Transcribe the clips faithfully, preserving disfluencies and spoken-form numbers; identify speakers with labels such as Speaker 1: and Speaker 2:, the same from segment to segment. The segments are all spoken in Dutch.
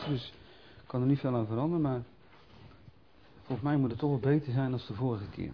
Speaker 1: Dus ik kan er niet veel aan veranderen, maar volgens mij moet het toch wel beter zijn dan de vorige keer.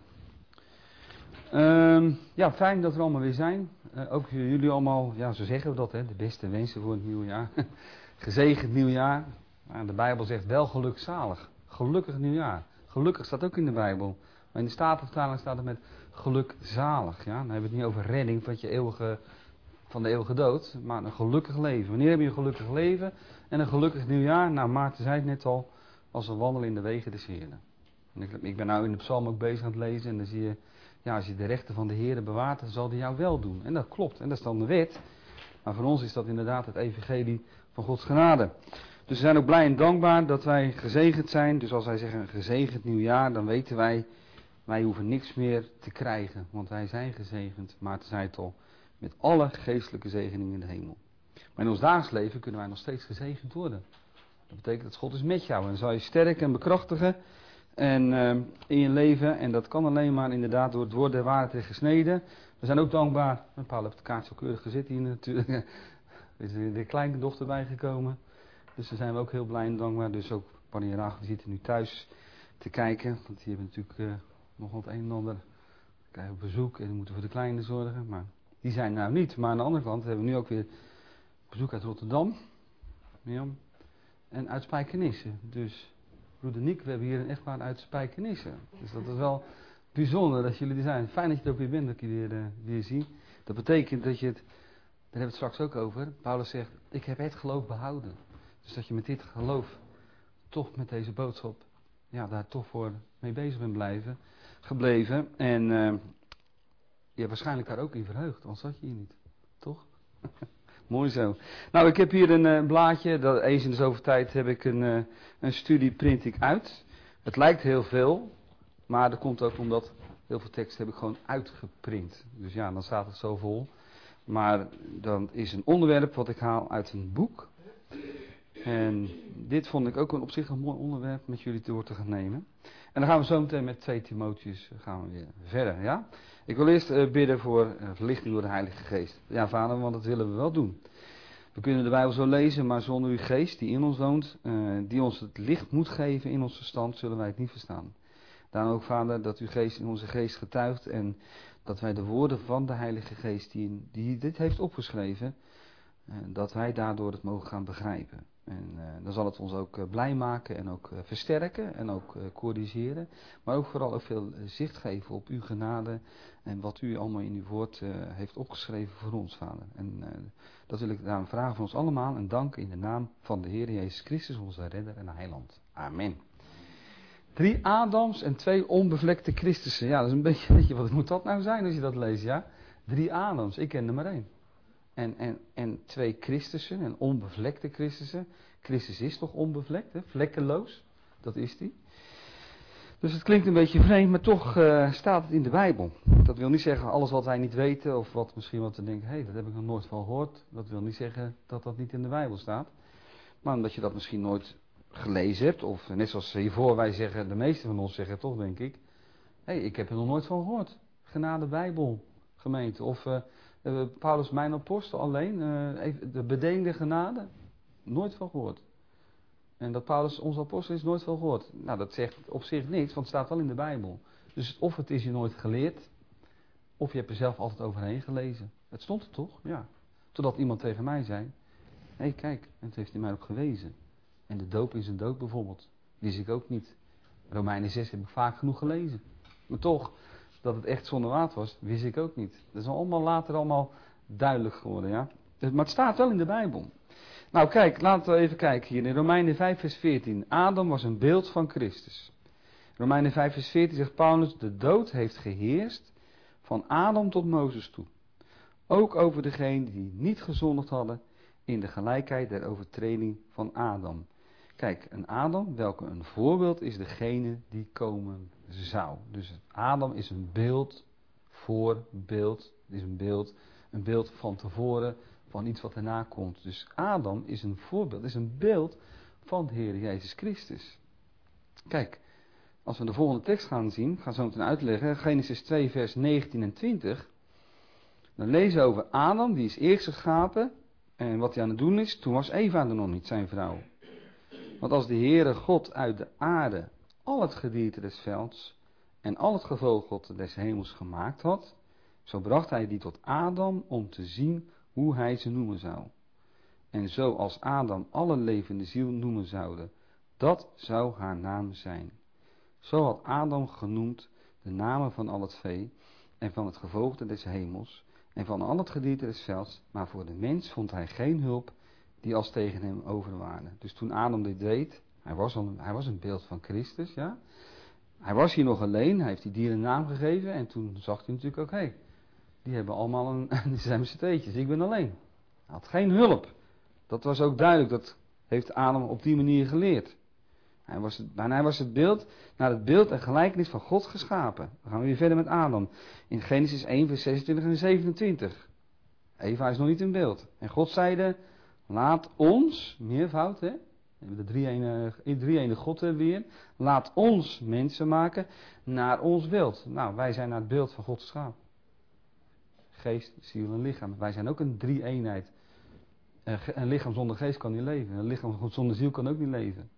Speaker 1: Um, ja, fijn dat we er allemaal weer zijn. Uh, ook jullie allemaal, ja, zo zeggen we dat, hè, de beste wensen voor het nieuwe jaar. Gezegend nieuwjaar. Nou, de Bijbel zegt wel gelukzalig. Gelukkig nieuwjaar. Gelukkig staat ook in de Bijbel. Maar in de Statenvertaling staat het met gelukzalig. Ja? Dan hebben we het niet over redding van, je eeuwige, van de eeuwige dood, maar een gelukkig leven. Wanneer heb je een gelukkig leven en een gelukkig nieuwjaar? Nou, Maarten zei het net al, als we wandelen in de wegen des Heeren. En ik, ik ben nou in de psalm ook bezig aan het lezen en dan zie je, ja, als je de rechten van de Heeren bewaart, dan zal hij jou wel doen. En dat klopt, en dat is dan de wet. Maar voor ons is dat inderdaad het evangelie van Gods genade. Dus we zijn ook blij en dankbaar dat wij gezegend zijn. Dus als wij zeggen een gezegend nieuwjaar, dan weten wij, wij hoeven niks meer te krijgen. Want wij zijn gezegend, Maarten zei het al, met alle geestelijke zegeningen in de hemel. Maar in ons dagelijks leven kunnen wij nog steeds gezegend worden. Dat betekent dat God is met jou en dan zal je sterk en bekrachtigen en, uh, in je leven. En dat kan alleen maar inderdaad door het woord der waarheid gesneden. We zijn ook dankbaar, Paul heeft de kaart zo keurig gezet hier natuurlijk. Er is de kleine dochter bijgekomen. Dus daar zijn we ook heel blij en dankbaar. Dus ook Panny en Rachel zitten nu thuis te kijken. Want die hebben natuurlijk uh, nog wat een en ander. We krijgen bezoek en die moeten voor de kleine zorgen. Maar die zijn nou niet. Maar aan de andere kant hebben we nu ook weer bezoek uit Rotterdam. Mirjam. En uit Spijkenisse. Dus broeder Niek, we hebben hier een echtpaar uit Spijkenisse. Dus dat is wel bijzonder dat jullie er zijn. Fijn dat je er ook weer bent, dat ik je weer, uh, weer zie. Dat betekent dat je het, daar hebben we het straks ook over. Paulus zegt, ik heb het geloof behouden. Dus dat je met dit geloof, toch met deze boodschap, ja, daar toch voor mee bezig bent blijven, gebleven. En uh, je hebt waarschijnlijk daar ook in verheugd, anders zat je hier niet. Toch? Mooi zo. Nou, ik heb hier een uh, blaadje, dat, eens in de zoveel tijd heb ik een, uh, een studie, print ik uit. Het lijkt heel veel, maar dat komt ook omdat heel veel tekst heb ik gewoon uitgeprint. Dus ja, dan staat het zo vol. Maar dan is een onderwerp wat ik haal uit een boek. En dit vond ik ook een op zich een mooi onderwerp met jullie door te gaan nemen. En dan gaan we zo meteen met twee Timotheus gaan we weer verder, ja. Ik wil eerst uh, bidden voor uh, verlichting door de Heilige Geest. Ja, vader, want dat willen we wel doen. We kunnen de Bijbel zo lezen, maar zonder uw geest die in ons woont, uh, die ons het licht moet geven in ons verstand, zullen wij het niet verstaan. Daarom ook, vader, dat uw geest in onze geest getuigt en dat wij de woorden van de Heilige Geest die, die dit heeft opgeschreven, uh, dat wij daardoor het mogen gaan begrijpen. En uh, dan zal het ons ook uh, blij maken en ook uh, versterken en ook uh, corrigeren. Maar ook vooral ook veel uh, zicht geven op uw genade en wat u allemaal in uw woord uh, heeft opgeschreven voor ons, vader. En uh, dat wil ik daarom vragen van ons allemaal en danken in de naam van de Heer Jezus Christus, onze redder en heiland. Amen. Drie Adams en twee onbevlekte Christussen. Ja, dat is een beetje, weet je, wat moet dat nou zijn als je dat leest, ja? Drie Adams, ik ken er maar één. En, en, en twee Christussen, en onbevlekte Christussen. Christus is toch onbevlekt, hè? Vlekkeloos, dat is die. Dus het klinkt een beetje vreemd, maar toch uh, staat het in de Bijbel. Dat wil niet zeggen alles wat wij niet weten, of wat misschien wat we denken, hé, hey, dat heb ik nog nooit van gehoord. Dat wil niet zeggen dat dat niet in de Bijbel staat. Maar omdat je dat misschien nooit gelezen hebt, of net zoals hiervoor wij zeggen, de meeste van ons zeggen toch, denk ik. Hé, hey, ik heb er nog nooit van gehoord. Genade Bijbel, gemeente, of... Uh, Uh, Paulus mijn apostel alleen, uh, de bedeende genade, nooit van gehoord. En dat Paulus onze apostel is, nooit van gehoord. Nou, dat zegt op zich niks, want het staat wel in de Bijbel. Dus of het is je nooit geleerd, of je hebt er zelf altijd overheen gelezen. Het stond er toch? Ja. Totdat iemand tegen mij zei, hé hey, kijk, en het heeft hij mij ook gewezen. En de doop in zijn dood bijvoorbeeld, wist ik ook niet. Romeinen zes heb ik vaak genoeg gelezen. Maar toch... dat het echt zonder water was, wist ik ook niet. Dat is allemaal later allemaal duidelijk geworden, ja. Maar het staat wel in de Bijbel. Nou kijk, laten we even kijken hier. In Romeinen vijf vers veertien. Adam was een beeld van Christus. Romeinen vijf vers veertien zegt Paulus, de dood heeft geheerst van Adam tot Mozes toe. Ook over degenen die niet gezondigd hadden in de gelijkheid der overtreding van Adam. Kijk, een Adam, welke een voorbeeld is degene die komen zou. Dus Adam is een beeld, voorbeeld, is een beeld, een beeld van tevoren, van iets wat erna komt. Dus Adam is een voorbeeld, is een beeld van de Heer Jezus Christus. Kijk, als we de volgende tekst gaan zien, gaan we zo meteen uitleggen, Genesis twee vers negentien en twintig. Dan lezen we over Adam, die is eerst geschapen, en wat hij aan het doen is, toen was Eva er nog niet, zijn vrouw. Want als de Heere God uit de aarde al het gedierte des velds en al het gevogelte des hemels gemaakt had, zo bracht hij die tot Adam om te zien hoe hij ze noemen zou. En zo als Adam alle levende ziel noemen zouden, dat zou haar naam zijn. Zo had Adam genoemd de namen van al het vee en van het gevogelte des hemels en van al het gedierte des velds, maar voor de mens vond hij geen hulp die als tegen hem overwaarde. Dus toen Adam dit deed, hij was, al, hij was een beeld van Christus, ja. Hij was hier nog alleen, hij heeft die dieren een naam gegeven en toen zag hij natuurlijk ook, hé, hey, die hebben allemaal een, die zijn met z'n tweetjes, ik ben alleen. Hij had geen hulp. Dat was ook duidelijk, dat heeft Adam op die manier geleerd. Hij was het, en hij was het beeld, naar het beeld en gelijkenis van God geschapen. Dan gaan we weer verder met Adam. In Genesis één vers zesentwintig en zevenentwintig. Eva is nog niet in beeld. En God zeide, laat ons, meervoud hè, we hebben de drie-ene, drie-ene God weer, laat ons mensen maken naar ons beeld. Nou, wij zijn naar het beeld van God geschapen. Geest, ziel en lichaam. Wij zijn ook een drie-eenheid. Een lichaam zonder geest kan niet leven. Een lichaam zonder ziel kan ook niet leven.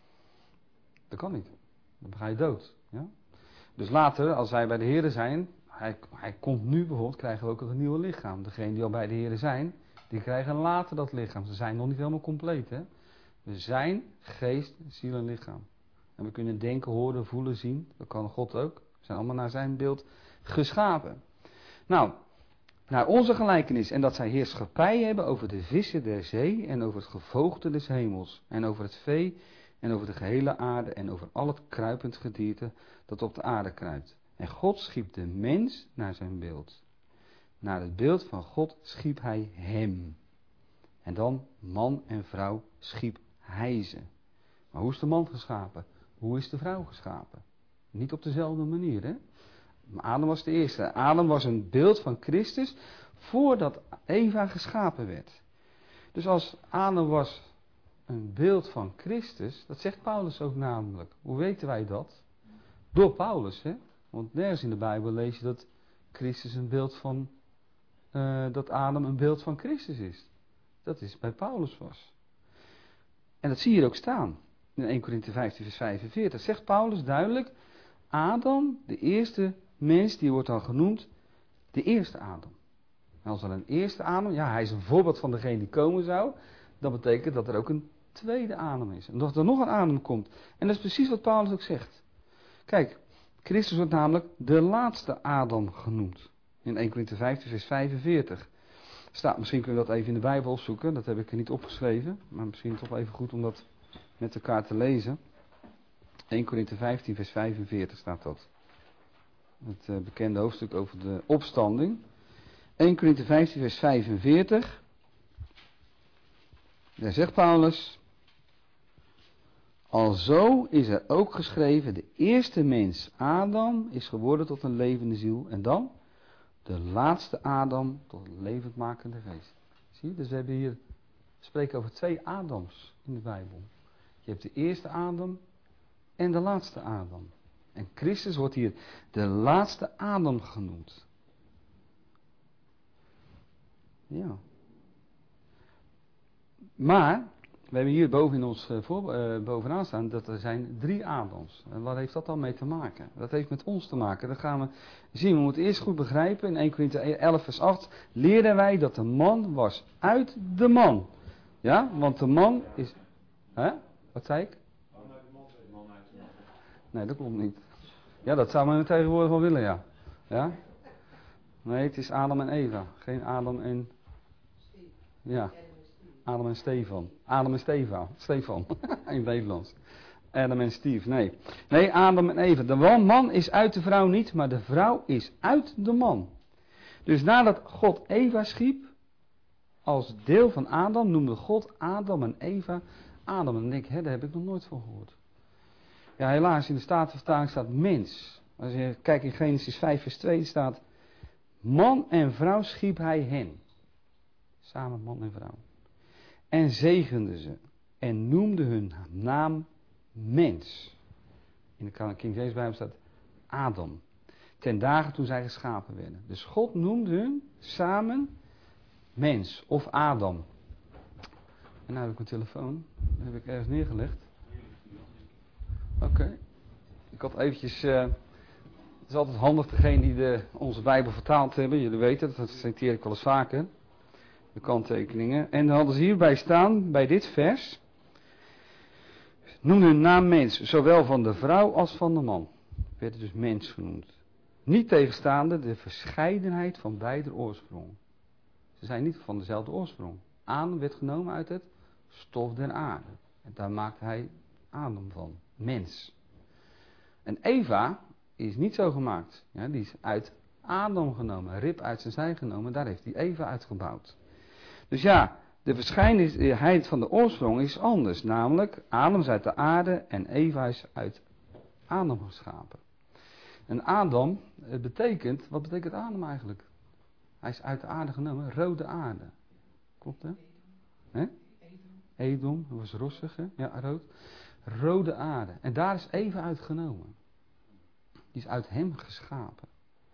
Speaker 1: Dat kan niet. Dan ga je dood. Ja? Dus later, als wij bij de Heer zijn, hij, hij komt nu bijvoorbeeld, krijgen we ook een nieuw lichaam. Degenen die al bij de Heer zijn, die krijgen later dat lichaam. Ze zijn nog niet helemaal compleet. Hè? We zijn geest, ziel en lichaam. En we kunnen denken, horen, voelen, zien. Dat kan God ook. We zijn allemaal naar zijn beeld geschapen. Nou, naar onze gelijkenis. En dat zij heerschappij hebben over de vissen der zee en over het gevogelte des hemels. En over het vee en over de gehele aarde en over al het kruipend gedierte dat op de aarde kruipt. En God schiep de mens naar zijn beeld. Naar het beeld van God schiep hij hem. En dan man en vrouw schiep hij ze. Maar hoe is de man geschapen? Hoe is de vrouw geschapen? Niet op dezelfde manier, hè? Maar Adam was de eerste. Adam was een beeld van Christus voordat Eva geschapen werd. Dus als Adam was een beeld van Christus, dat zegt Paulus ook namelijk. Hoe weten wij dat? Door Paulus, hè? Want nergens in de Bijbel lees je dat Christus een beeld van, uh, dat Adam een beeld van Christus is. Dat is bij Paulus was. En dat zie je hier ook staan. In Eerste Korinthe vijftien vers vijfenveertig zegt Paulus duidelijk, Adam, de eerste mens, die wordt dan genoemd de eerste Adam. En als er een eerste Adam, ja, hij is een voorbeeld van degene die komen zou, dat betekent dat er ook een tweede Adam is. En dat er nog een Adam komt. En dat is precies wat Paulus ook zegt. Kijk, Christus wordt namelijk de laatste Adam genoemd. In Eerste Korinthe vijftien vers vijfenveertig. Staat, misschien kunnen we dat even in de Bijbel opzoeken. Dat heb ik er niet opgeschreven. Maar misschien toch even goed om dat met elkaar te lezen. Eerste Korinthe vijftien vers vijfenveertig staat dat. Het uh, bekende hoofdstuk over de opstanding. Eerste Korinthe vijftien vers vijfenveertig. Daar zegt Paulus. Alzo is er ook geschreven, de eerste mens, Adam, is geworden tot een levende ziel. En dan de laatste Adam tot een levendmakende geest. Zie je? Dus we hebben hier, we spreken over twee Adams in de Bijbel. Je hebt de eerste Adam en de laatste Adam. En Christus wordt hier de laatste Adam genoemd. Ja. Maar we hebben hier boven in ons voor, uh, bovenaan staan dat er zijn drie Adams. En wat heeft dat dan mee te maken? Dat heeft met ons te maken. Dat gaan we zien. We moeten eerst goed begrijpen. In Eerste Korinthe elf vers acht leerden wij dat de man was uit de man. Ja, want de man is... Hè? Wat zei ik? Nee, dat klopt niet. Ja, dat zou men tegenwoordig wel willen, ja. Ja? Nee, het is Adam en Eva. Geen Adam en... Ja. Adam en Stefan. Adam en Stefan. Stefan. In het Nederlands. Adam en Steve. Nee. Nee, Adam en Eva. De man is uit de vrouw niet, maar de vrouw is uit de man. Dus nadat God Eva schiep, als deel van Adam, noemde God Adam en Eva Adam. En dan denk ik, hè, daar heb ik nog nooit van gehoord. Ja, helaas, in de Statenvertaling staat mens. Als je kijkt in Genesis vijf vers twee staat, man en vrouw schiep hij hen. Samen man en vrouw. En zegende ze. En noemde hun naam mens. In de King James Bijbel staat Adam. Ten dagen toen zij geschapen werden. Dus God noemde hun samen mens of Adam. En nou heb ik mijn telefoon. Dat heb ik ergens neergelegd. Ik had eventjes, uh, het is altijd handig degene die de, onze Bijbel vertaald hebben, jullie weten het, dat citeer ik wel eens vaker, de kanttekeningen. En dan hadden ze hierbij staan, bij dit vers, noem hun naam mens, zowel van de vrouw als van de man. Werd dus mens genoemd. Niet tegenstaande de verscheidenheid van beide oorsprong. Ze zijn niet van dezelfde oorsprong. Adam werd genomen uit het stof der aarde. En daar maakte hij Adam van, mens. En Eva is niet zo gemaakt. Ja, die is uit Adam genomen, rib uit zijn zij genomen. Daar heeft hij Eva uitgebouwd. Dus ja, de verscheidenheid van de oorsprong is anders. Namelijk, Adam is uit de aarde en Eva is uit Adam geschapen. En Adam, het betekent, wat betekent Adam eigenlijk? Hij is uit de aarde genomen, rode aarde. Klopt hè? Hè? Edom, dat was rossig hè? Ja, rood. Rode aarde. En daar is Eva uitgenomen. Die is uit hem geschapen.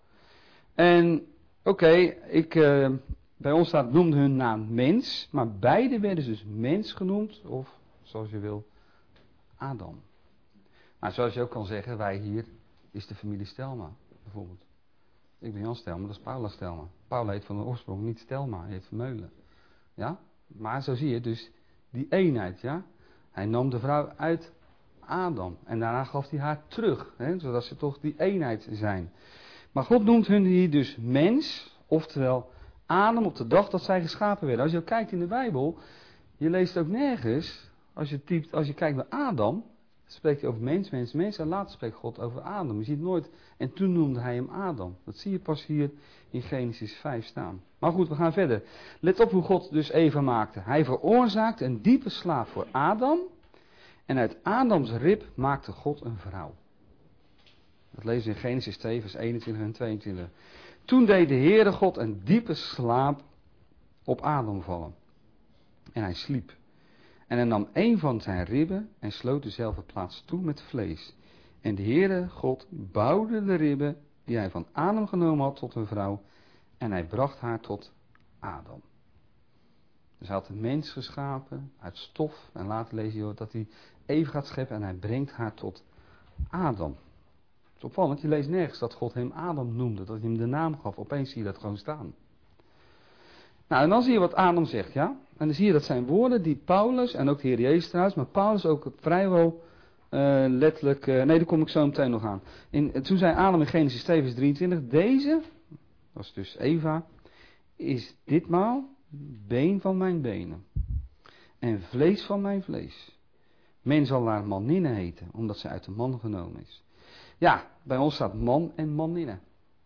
Speaker 1: En oké, okay, ik... Uh, Bij ons staat, noemde hun naam mens, maar beide werden dus mens genoemd, of zoals je wil, Adam. Maar zoals je ook kan zeggen, wij hier is de familie Stelma, bijvoorbeeld. Ik ben Jan Stelma, dat is Paula Stelma. Paula heet van de oorsprong niet Stelma, hij heet Vermeulen. Ja, maar zo zie je dus die eenheid, ja. Hij nam de vrouw uit Adam en daarna gaf hij haar terug, hè, zodat ze toch die eenheid zijn. Maar God noemt hun hier dus mens, oftewel Adam op de dag dat zij geschapen werden. Als je ook kijkt in de Bijbel, je leest ook nergens, als je typt, als je kijkt naar Adam, spreekt hij over mens, mens, mens, en later spreekt God over Adam. Je ziet nooit, en toen noemde hij hem Adam. Dat zie je pas hier in Genesis vijf staan. Maar goed, we gaan verder. Let op hoe God dus Eva maakte. Hij veroorzaakte een diepe slaap voor Adam, en uit Adams rib maakte God een vrouw. Dat lezen we in Genesis twee, vers eenentwintig en tweeëntwintig. Toen deed de Heere God een diepe slaap op Adam vallen. En hij sliep. En hij nam een van zijn ribben en sloot dezelfde plaats toe met vlees. En de Heere God bouwde de ribben die hij van Adam genomen had tot een vrouw. En hij bracht haar tot Adam. Dus hij had een mens geschapen uit stof. En later lees je dat hij Eva gaat scheppen en hij brengt haar tot Adam. Het is opvallend, je leest nergens dat God hem Adam noemde, dat hij hem de naam gaf. Opeens zie je dat gewoon staan. Nou, en dan zie je wat Adam zegt, ja. En dan zie je dat zijn woorden die Paulus, en ook de Heer Jezus trouwens, maar Paulus ook vrijwel uh, letterlijk, uh, nee, daar kom ik zo meteen nog aan. In, toen zei Adam in Genesis twee vers drieëntwintig, deze, dat is dus Eva, is ditmaal been van mijn benen en vlees van mijn vlees. Men zal haar maninne heten, omdat zij uit de man genomen is. Ja, bij ons staat man en maninne.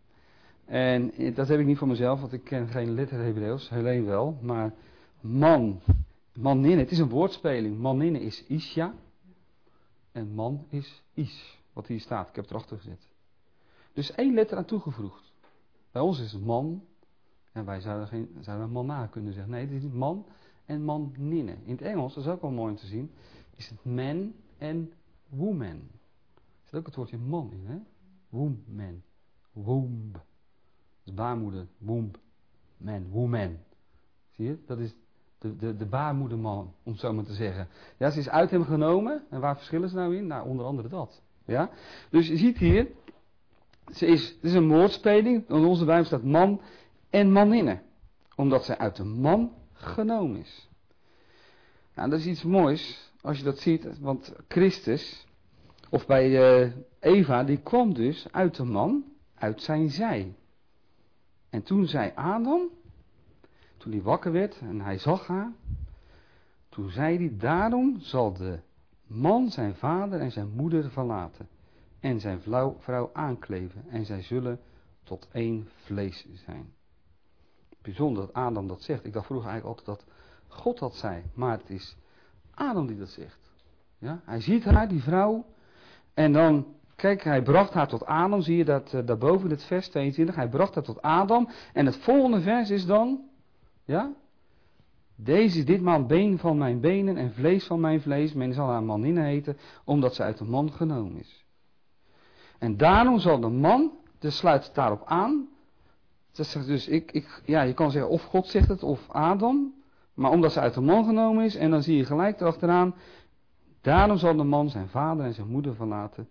Speaker 1: En dat heb ik niet voor mezelf, want ik ken geen letter Hebreeuws, Helene wel. Maar man, maninne, het is een woordspeling. Maninne is Isha en man is Is, wat hier staat. Ik heb het erachter gezet. Dus één letter aan toegevoegd. Bij ons is het man, en wij zouden, geen, zouden manna kunnen zeggen. Nee, het is man en maninne. In het Engels, dat is ook wel mooi om te zien, is het man en woman. Er zit ook het woordje man in, hè? Woman. Womb. Dat is baarmoeder. Womb. Man. Woman. Zie je? Dat is de, de, de baarmoederman, om het zo maar te zeggen. Ja, ze is uit hem genomen. En waar verschillen ze nou in? Nou, onder andere dat. Ja? Dus je ziet hier, ze is, het is een woordspeling. In onze Bijbel staat man en maninne. Omdat zij uit de man genomen is. Nou, dat is iets moois als je dat ziet. Want Christus, of bij uh, Eva, die kwam dus uit de man, uit zijn zij. En toen zei Adam, toen hij wakker werd en hij zag haar, toen zei hij, daarom zal de man zijn vader en zijn moeder verlaten en zijn vrouw, vrouw aankleven en zij zullen tot één vlees zijn. Bijzonder dat Adam dat zegt. Ik dacht vroeger eigenlijk altijd dat God dat zei, maar het is Adam die dat zegt. Ja? Hij ziet haar, die vrouw, en dan, kijk, hij bracht haar tot Adam, zie je dat uh, daarboven in het vers tweeëntwintig, hij bracht haar tot Adam, en het volgende vers is dan, ja, deze is ditmaal been van mijn benen en vlees van mijn vlees, men zal haar maninne heten, omdat ze uit de man genomen is. En daarom zal de man, dus sluit het daarop aan, dat zegt dus, ik, ik, ja, je kan zeggen of God zegt het, of Adam, maar omdat ze uit de man genomen is, en dan zie je gelijk erachteraan, daarom zal de man zijn vader en zijn moeder verlaten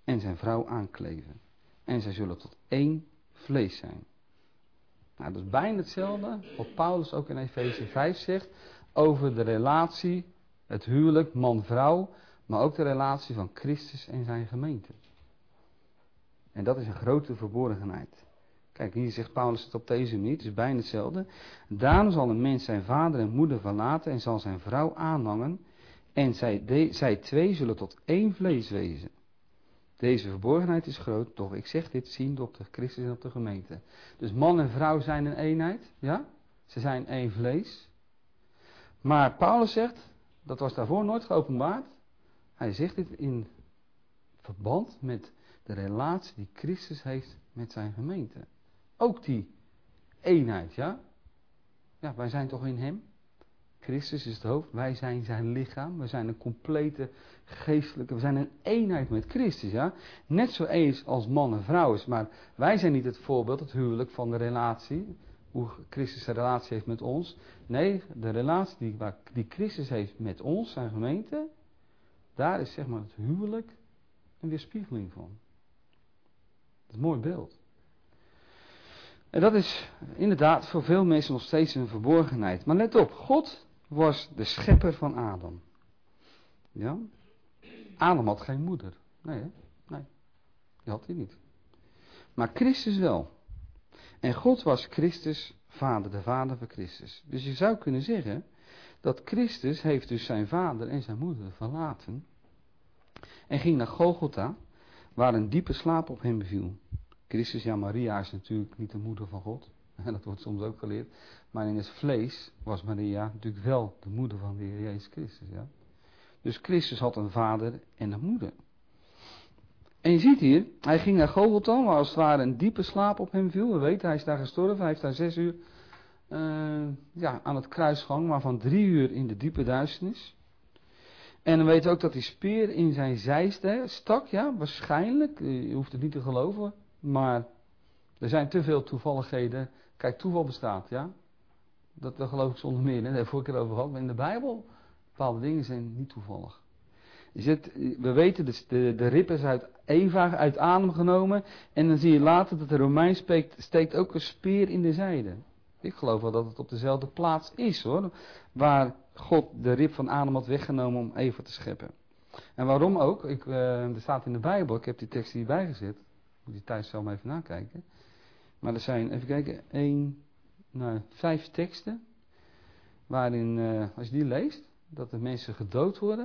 Speaker 1: en zijn vrouw aankleven. En zij zullen tot één vlees zijn. Nou, dat is bijna hetzelfde wat Paulus ook in Efeze vijf zegt over de relatie, het huwelijk, man-vrouw, maar ook de relatie van Christus en zijn gemeente. En dat is een grote verborgenheid. Kijk, hier zegt Paulus het op deze manier, het is bijna hetzelfde. Daarom zal een mens zijn vader en moeder verlaten en zal zijn vrouw aanhangen. En zij, de, zij twee zullen tot één vlees wezen. Deze verborgenheid is groot, toch ik zeg dit ziende op de Christus en op de gemeente. Dus man en vrouw zijn een eenheid, ja? Ze zijn één vlees. Maar Paulus zegt, dat was daarvoor nooit geopenbaard. Hij zegt dit in verband met de relatie die Christus heeft met zijn gemeente. Ook die eenheid, ja? Ja, wij zijn toch in hem? Christus is het hoofd, wij zijn zijn lichaam, we zijn een complete geestelijke, we zijn een eenheid met Christus, ja. Net zo eens als man en vrouw is, maar wij zijn niet het voorbeeld, het huwelijk van de relatie, hoe Christus een relatie heeft met ons. Nee, de relatie die, die Christus heeft met ons, zijn gemeente, daar is zeg maar het huwelijk een weerspiegeling van. Dat is een mooi beeld. En dat is inderdaad voor veel mensen nog steeds een verborgenheid. Maar let op, God was de schepper van Adam. Ja? Adam had geen moeder. Nee, hè? Nee. Die had hij niet. Maar Christus wel. En God was Christus vader, de vader van Christus. Dus je zou kunnen zeggen dat Christus heeft dus zijn vader en zijn moeder verlaten. En ging naar Golgotha, waar een diepe slaap op hem beviel. Christus, ja, Maria is natuurlijk niet de moeder van God. Dat wordt soms ook geleerd. Maar in het vlees was Maria natuurlijk wel de moeder van de Heer Jezus Christus. Ja? Dus Christus had een vader en een moeder. En je ziet hier, hij ging naar Golgotha, waar als het ware een diepe slaap op hem viel. We weten, hij is daar gestorven. Hij heeft daar zes uur uh, ja, aan het kruis gehangen, maar van drie uur in de diepe duisternis. En dan weten we ook dat die speer in zijn zijste stak, ja, waarschijnlijk. Je hoeft het niet te geloven, maar er zijn te veel toevalligheden. Kijk, toeval bestaat, ja. Dat, dat geloof ik zonder meer, hè. Daar hebben we vorige keer over gehad. Maar in de Bijbel, bepaalde dingen zijn niet toevallig. Je zit, we weten, de, de, de rib is uit Eva uit adem genomen. En dan zie je later dat de Romein steekt, steekt ook een speer in de zijde. Ik geloof wel dat het op dezelfde plaats is, hoor. Waar God de rib van Adam had weggenomen om Eva te scheppen. En waarom ook? Ik, uh, er staat in de Bijbel, ik heb die tekst hierbij gezet. Moet je thuis zelf maar even nakijken. Maar er zijn, even kijken, één, nou, vijf teksten. Waarin, uh, als je die leest, dat de mensen gedood worden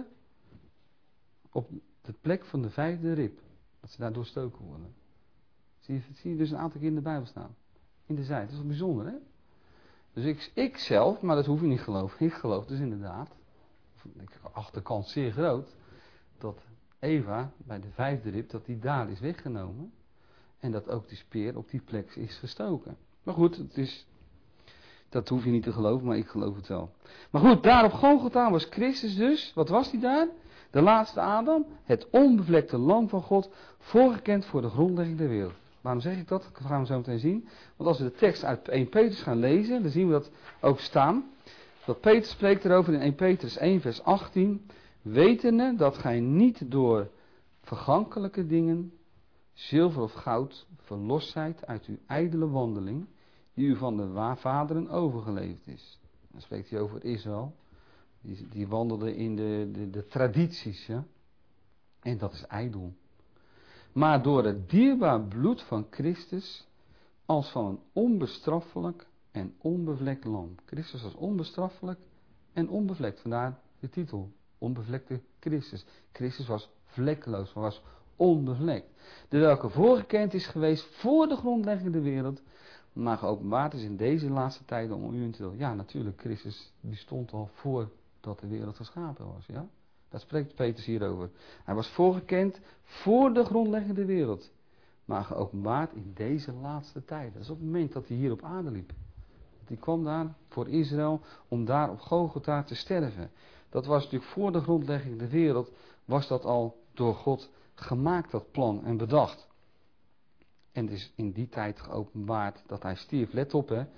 Speaker 1: op de plek van de vijfde rib. Dat ze daar doorstoken worden. Zie je, zie je dus een aantal keer in de Bijbel staan. In de zij. Dat is wel bijzonder, hè? Dus ik, ik zelf, maar dat hoef je niet te geloven. Ik geloof dus inderdaad, ik acht de kans zeer groot, dat Eva bij de vijfde rib, dat die daar is weggenomen. En dat ook die speer op die plek is gestoken. Maar goed, het is, dat hoef je niet te geloven, maar ik geloof het wel. Maar goed, daar op Golgotha was Christus dus, wat was hij daar? De laatste Adam, het onbevlekte lam van God, voorgekend voor de grondlegging der wereld. Waarom zeg ik dat? Dat gaan we zo meteen zien. Want als we de tekst uit Eerste Petrus gaan lezen, dan zien we dat ook staan. Dat Petrus spreekt erover in Eerste Petrus één vers achttien. Wetende dat gij niet door vergankelijke dingen, zilver of goud, verlost zijt uit uw ijdele wandeling, die u van de vaderen overgeleverd is. Dan spreekt hij over Israël. Die, die wandelde in de, de, de tradities, ja. En dat is ijdel. Maar door het dierbaar bloed van Christus, als van een onbestraffelijk en onbevlekt lam. Christus was onbestraffelijk en onbevlekt. Vandaar de titel, onbevlekte Christus. Christus was vlekkeloos, was onbevlekt. De welke voorgekend is geweest voor de grondlegging der wereld, maar geopenbaard is in deze laatste tijden om u en te wil. Ja, natuurlijk, Christus bestond al voordat de wereld geschapen was, ja. Daar spreekt Petrus hierover. Hij was voorgekend voor de grondleggende wereld. Maar geopenbaard in deze laatste tijd. Dat is op het moment dat hij hier op aarde liep. Die kwam daar voor Israël om daar op Golgotha te sterven. Dat was natuurlijk voor de grondlegging der wereld. Was dat al door God gemaakt, dat plan en bedacht. En het is in die tijd geopenbaard dat hij stierf. Let op, hè.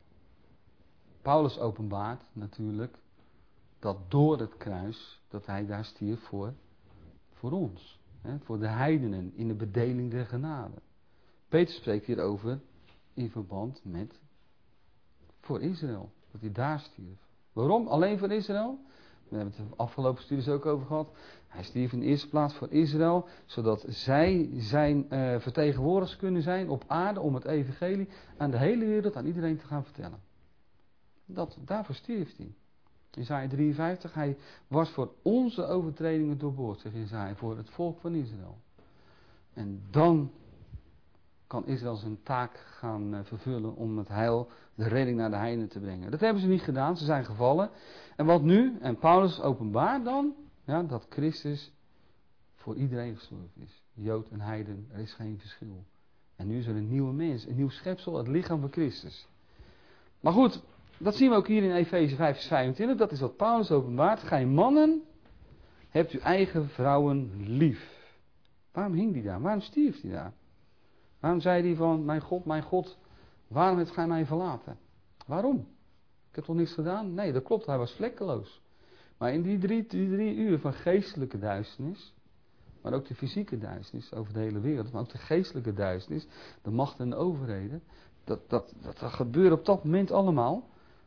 Speaker 1: Paulus openbaart natuurlijk dat door het kruis, dat hij daar stierf voor, voor ons. Hè, voor de heidenen in de bedeling der genade. Petrus spreekt hier over in verband met voor Israël. Dat hij daar stierf. Waarom? Alleen voor Israël? We hebben het de afgelopen studies ook over gehad. Hij stierf in de eerste plaats voor Israël, zodat zij zijn uh, vertegenwoordigers kunnen zijn op aarde om het evangelie aan de hele wereld, aan iedereen te gaan vertellen. Dat, daarvoor stierf hij. Jesaja drieënvijftig, hij was voor onze overtredingen doorboord, zegt Jesaja, voor het volk van Israël. En dan kan Israël zijn taak gaan uh, vervullen om het heil, de redding naar de heidenen te brengen. Dat hebben ze niet gedaan, ze zijn gevallen. En wat nu? En Paulus openbaart dan, ja, dat Christus voor iedereen gestorven is. Jood en heiden, er is geen verschil. En nu is er een nieuwe mens, een nieuw schepsel, het lichaam van Christus. Maar goed, dat zien we ook hier in Efeze vijf vers vijfentwintig, dat is wat Paulus openbaart. Gij mannen, hebt uw eigen vrouwen lief. Waarom hing die daar? Waarom stierf hij daar? Waarom zei hij van, mijn God, mijn God, waarom hebt gij mij verlaten? Waarom? Ik heb toch niets gedaan? Nee, dat klopt, hij was vlekkeloos. Maar in die drie, die drie uur van geestelijke duisternis, maar ook de fysieke duisternis over de hele wereld, maar ook de geestelijke duisternis, de macht en de overheden, dat, dat, dat, dat gebeurde op dat moment allemaal.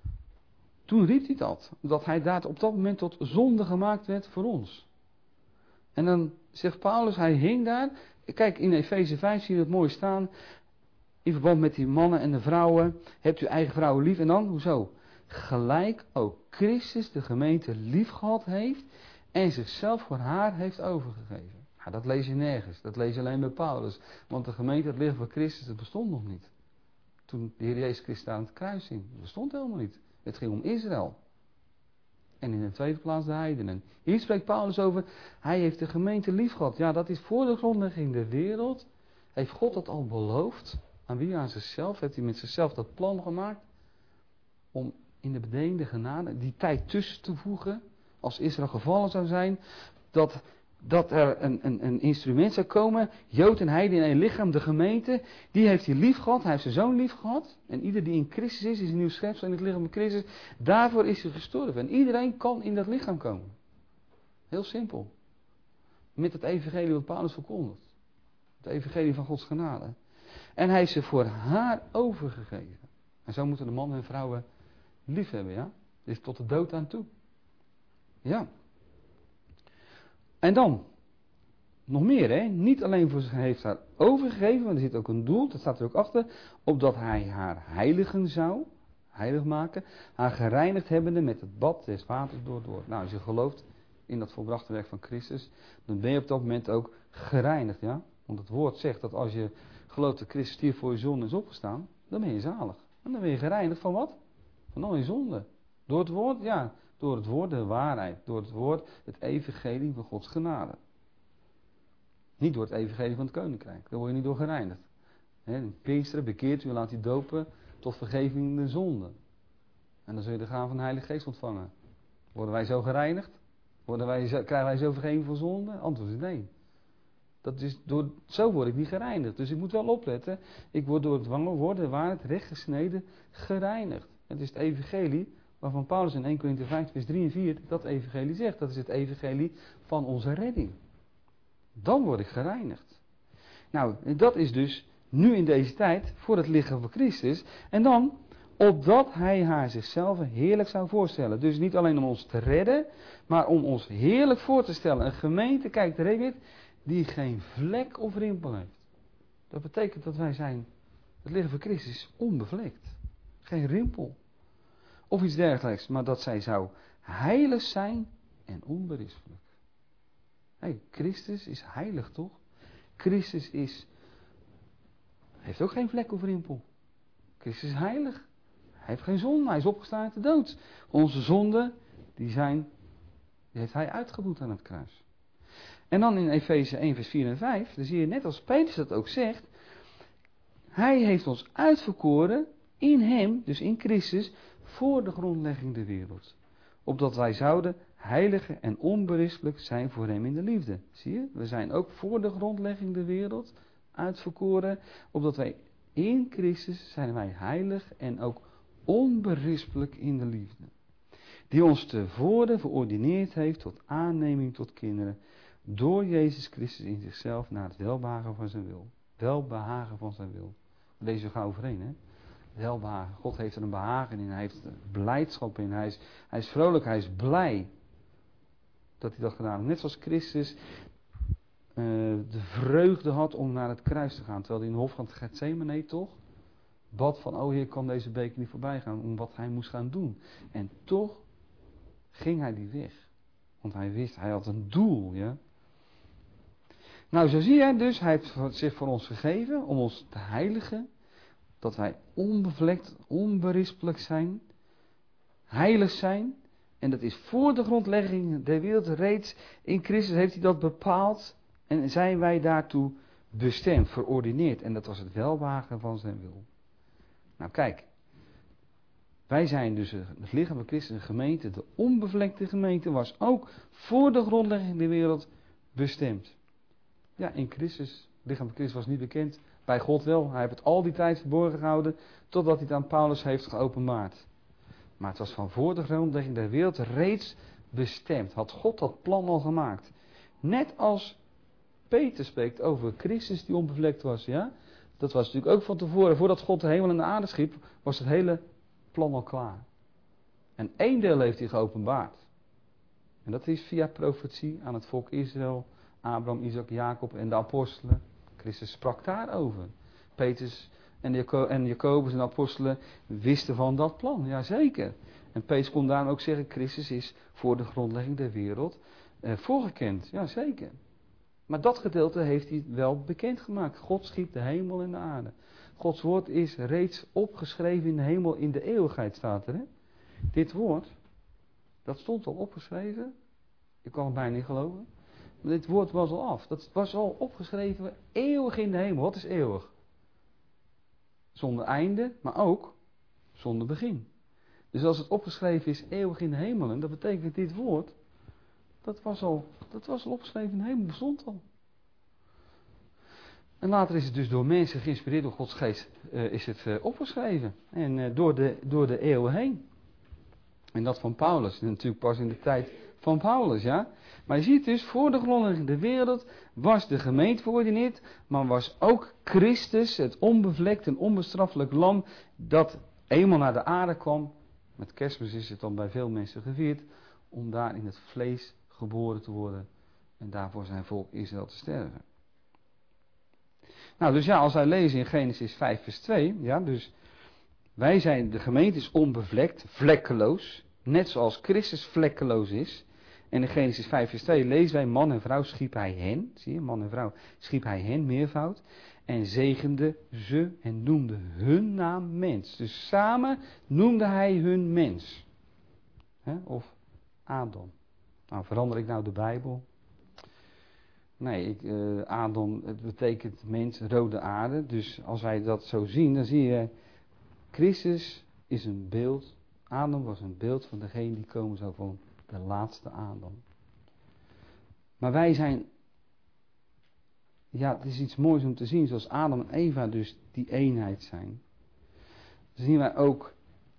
Speaker 1: Toen riep hij dat, omdat hij daar op dat moment tot zonde gemaakt werd voor ons. En dan zegt Paulus, hij hing daar. Kijk, in Efeze vijf zie je het mooi staan. In verband met die mannen en de vrouwen. Hebt u eigen vrouwen lief. En dan, hoezo? Gelijk ook Christus de gemeente lief gehad heeft. En zichzelf voor haar heeft overgegeven. Nou, dat lees je nergens. Dat lees je alleen bij Paulus. Want de gemeente, het lichaam van Christus, dat bestond nog niet. Toen de Heer Jezus Christus aan het kruis hing. Dat bestond helemaal niet. Het ging om Israël. En in de tweede plaats de heidenen. Hier spreekt Paulus over, hij heeft de gemeente lief gehad. Ja, dat is voor de grondlegging der wereld. Heeft God dat al beloofd? Aan wie? Aan zichzelf. Heeft hij met zichzelf dat plan gemaakt? Om in de bedeelde genade die tijd tussen te voegen. Als Israël gevallen zou zijn. Dat, dat er een, een, een instrument zou komen. Jood en heiden in één lichaam, de gemeente. Die heeft hij lief gehad. Hij heeft zijn zoon lief gehad. En ieder die in Christus is, is een nieuw schepsel in het lichaam van Christus. Daarvoor is hij gestorven. En iedereen kan in dat lichaam komen. Heel simpel. Met het evangelie wat Paulus verkondigt. Het evangelie van Gods genade. En hij heeft ze voor haar overgegeven. En zo moeten de mannen en vrouwen lief hebben, ja. Dit is tot de dood aan toe. Ja. En dan, nog meer hè, niet alleen voor zich heeft haar overgegeven, maar er zit ook een doel, dat staat er ook achter, opdat hij haar heiligen zou, heilig maken, haar gereinigd hebbende met het bad des waters door het woord. Nou, als je gelooft in dat volbrachte werk van Christus, dan ben je op dat moment ook gereinigd, ja. Want het woord zegt dat als je gelooft dat Christus stierf voor je zonde is opgestaan, dan ben je zalig. En dan ben je gereinigd van wat? Van al je zonde. Door het woord, ja, door het woord de waarheid. Door het woord het evangelie van Gods genade. Niet door het evangelie van het koninkrijk. Daar word je niet door gereinigd. He, in Pinksteren bekeert u en laat u dopen tot vergeving de zonde. En dan zul je de gave van de Heilige Geest ontvangen. Worden wij zo gereinigd? Worden wij zo, krijgen wij zo vergeving van zonde? Antwoord is nee. Dat is door, zo word ik niet gereinigd. Dus ik moet wel opletten. Ik word door het woord de waarheid rechtgesneden gereinigd. Het is het evangelie waarvan Paulus in eerste Korinthe vijf vers drie en vier dat evangelie zegt. Dat is het evangelie van onze redding. Dan word ik gereinigd. Nou, dat is dus nu in deze tijd voor het lichaam van Christus. En dan, opdat hij haar zichzelf heerlijk zou voorstellen. Dus niet alleen om ons te redden, maar om ons heerlijk voor te stellen. Een gemeente, kijk, David, die geen vlek of rimpel heeft. Dat betekent dat wij zijn, het lichaam van Christus is onbevlekt. Geen rimpel. Of iets dergelijks, maar dat zij zou heilig zijn en onberispelijk. Hé, hey, Christus is heilig toch? Christus is, heeft ook geen vlek of rimpel. Christus is heilig. Hij heeft geen zonde, hij is opgestaan uit de dood. Onze zonden, die zijn, die heeft hij uitgeboet aan het kruis. En dan in Efeze één vers vier en vijf, dan zie je net als Petrus dat ook zegt. Hij heeft ons uitverkoren in hem, dus in Christus, voor de grondlegging der wereld. Opdat wij zouden heilige en onberispelijk zijn voor hem in de liefde. Zie je, we zijn ook voor de grondlegging der wereld uitverkoren. Opdat wij in Christus zijn wij heilig en ook onberispelijk in de liefde. Die ons tevoren verordineerd heeft tot aanneming tot kinderen. door Jezus Christus in zichzelf naar het welbehagen van zijn wil. Welbehagen van zijn wil. Daar lezen we gauw overheen, hè? Welbehagen. God heeft er een behagen in. Hij heeft er blijdschap in. Hij is, hij is vrolijk. Hij is blij dat hij dat gedaan heeft. Net zoals Christus uh, de vreugde had om naar het kruis te gaan. Terwijl hij in de hof van Gethsemane toch bad van, oh Heer, kan deze beker niet voorbij gaan. Om wat hij moest gaan doen. En toch ging hij die weg. Want hij wist, hij had een doel, ja. Nou, zo zie je dus, hij heeft zich voor ons gegeven om ons te heiligen. Dat wij onbevlekt, onberispelijk zijn. Heilig zijn. En dat is voor de grondlegging der wereld reeds. In Christus heeft hij dat bepaald. En zijn wij daartoe bestemd, verordineerd. En dat was het welbehagen van zijn wil. Nou kijk. Wij zijn dus het lichaam van Christus, een gemeente. De onbevlekte gemeente was ook voor de grondlegging der wereld bestemd. Ja, in Christus, het lichaam van Christus was niet bekend. Bij God wel. Hij heeft het al die tijd verborgen gehouden. Totdat hij het aan Paulus heeft geopenbaard. Maar het was van voor de grondlegging der wereld reeds bestemd. Had God dat plan al gemaakt. Net als Peter spreekt over Christus die onbevlekt was. Ja? Dat was natuurlijk ook van tevoren. Voordat God de hemel en de aarde schiep, was het hele plan al klaar. En één deel heeft hij geopenbaard. En dat is via profetie aan het volk Israël. Abraham, Isaac, Jacob en de apostelen. Christus sprak daarover. Petrus en, Jaco- en Jacobus en de apostelen wisten van dat plan. Jazeker. En Petrus kon daarom ook zeggen, Christus is voor de grondlegging der wereld eh, voorgekend. Jazeker. Maar dat gedeelte heeft hij wel bekendgemaakt. God schiep de hemel en de aarde. Gods woord is reeds opgeschreven in de hemel, in de eeuwigheid staat er. Hè? Dit woord, dat stond al opgeschreven. Ik kan het bijna niet geloven. Maar dit woord was al af. Dat was al opgeschreven eeuwig in de hemel. Wat is eeuwig? Zonder einde, maar ook zonder begin. Dus als het opgeschreven is eeuwig in de hemelen, dat betekent dit woord, dat was al, dat was al opgeschreven in de hemel, bestond al. En later is het dus door mensen geïnspireerd door Gods geest, uh, is het uh, opgeschreven. En uh, door, de, door de eeuwen heen. En dat van Paulus, natuurlijk pas in de tijd van Paulus, ja. Maar je ziet dus, voor de grondlegging der wereld was de gemeente verordineerd, maar was ook Christus, het onbevlekt en onbestraffelijk lam, dat eenmaal naar de aarde kwam. Met Kerstmis is het dan bij veel mensen gevierd, om daar in het vlees geboren te worden en daarvoor zijn volk Israël te sterven. Nou, dus ja, als wij lezen in Genesis vijf vers twee, ja, dus wij zijn, de gemeente is onbevlekt, vlekkeloos, net zoals Christus vlekkeloos is. En in Genesis vijf vers twee lezen wij, man en vrouw schiep hij hen, zie je, man en vrouw schiep hij hen, meervoud, en zegende ze en noemde hun naam mens. Dus samen noemde hij hun mens. He, of Adam. Nou, verander ik nou de Bijbel? Nee, ik, uh, Adam, het betekent mens, rode aarde. Dus als wij dat zo zien, dan zie je, Christus is een beeld, Adam was een beeld van degene die komen zou van de laatste Adam. Maar wij zijn, ja, het is iets moois om te zien, zoals Adam en Eva dus die eenheid zijn. Dan zien wij ook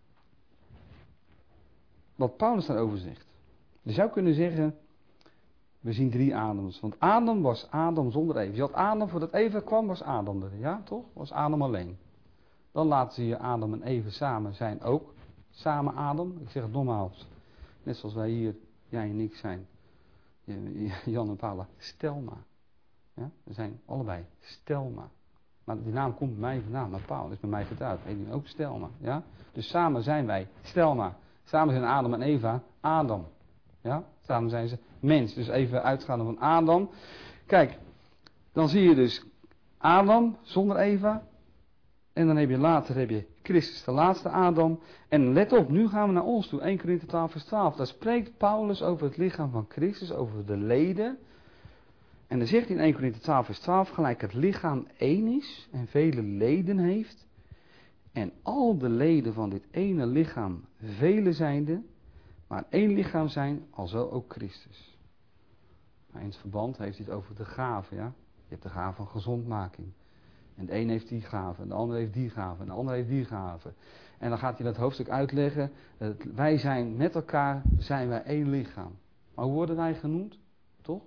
Speaker 1: wat Paulus daarover zegt. Je zou kunnen zeggen, we zien drie Adams. Want Adam was Adam zonder Eva. Je had Adam, voordat Eva kwam, was Adam er. Ja, toch? Was Adam alleen. Dan laten ze je Adam en Eva samen zijn ook. Samen Adam. Ik zeg het nogmaals. Net zoals wij hier, jij en ik zijn. Jan en Paula. Stelma. Ja? We zijn allebei Stelma. Maar die naam komt bij mij vandaan. Maar Paul is bij mij getrouwd. Heet nu ook Stelma. Ja? Dus samen zijn wij Stelma. Samen zijn Adam en Eva Adam. Ja? Samen zijn ze mens. Dus even uitgaande van Adam. Kijk, dan zie je dus Adam zonder Eva. En dan heb je later heb je Christus, de laatste Adam. En let op, nu gaan we naar ons toe. Eerste Korinthe twaalf vers twaalf. Daar spreekt Paulus over het lichaam van Christus, over de leden. En dan zegt hij in Eerste Korinthe twaalf vers twaalf, gelijk het lichaam één is en vele leden heeft. En al de leden van dit ene lichaam vele zijnde, maar één lichaam zijn, alzo ook Christus. Maar in het verband heeft hij het over de gaven, ja. Je hebt de gave van gezondmaking. En de een heeft die gave, en de ander heeft die gave, en de ander heeft die gave. En dan gaat hij dat hoofdstuk uitleggen. Wij zijn met elkaar, zijn wij één lichaam. Maar hoe worden wij genoemd? Toch?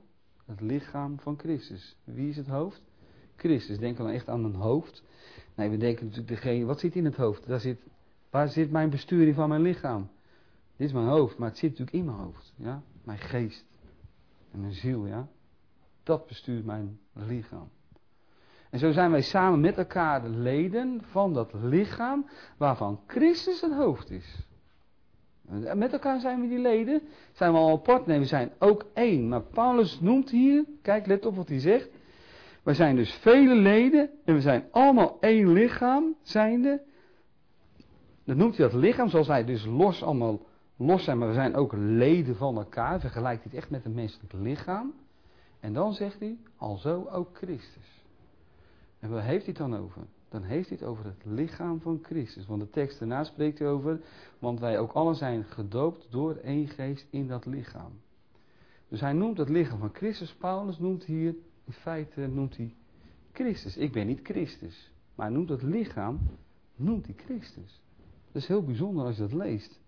Speaker 1: Het lichaam van Christus. Wie is het hoofd? Christus. Denken we dan echt aan een hoofd? Nee, we denken natuurlijk degene, wat zit in het hoofd? Daar zit, waar zit mijn besturing van mijn lichaam? Dit is mijn hoofd, maar het zit natuurlijk in mijn hoofd. Ja? Mijn geest. En mijn ziel, ja. Dat bestuurt mijn lichaam. En zo zijn wij samen met elkaar de leden van dat lichaam waarvan Christus het hoofd is. En met elkaar zijn we die leden, zijn we al apart, nee, we zijn ook één. Maar Paulus noemt hier, kijk, let op wat hij zegt. Wij zijn dus vele leden en we zijn allemaal één lichaam, zijnde. Dan noemt hij dat lichaam, zoals wij dus los allemaal los zijn, maar we zijn ook leden van elkaar. Vergelijkt hij het echt met een menselijk lichaam. En dan zegt hij, alzo ook Christus. En waar heeft hij het dan over? Dan heeft hij het over het lichaam van Christus. Want de tekst daarna spreekt hij over, want wij ook allen zijn gedoopt door één geest in dat lichaam. Dus hij noemt het lichaam van Christus. Paulus noemt hier, in feite noemt hij Christus. Ik ben niet Christus. Maar hij noemt het lichaam, noemt hij Christus. Dat is heel bijzonder als je dat leest.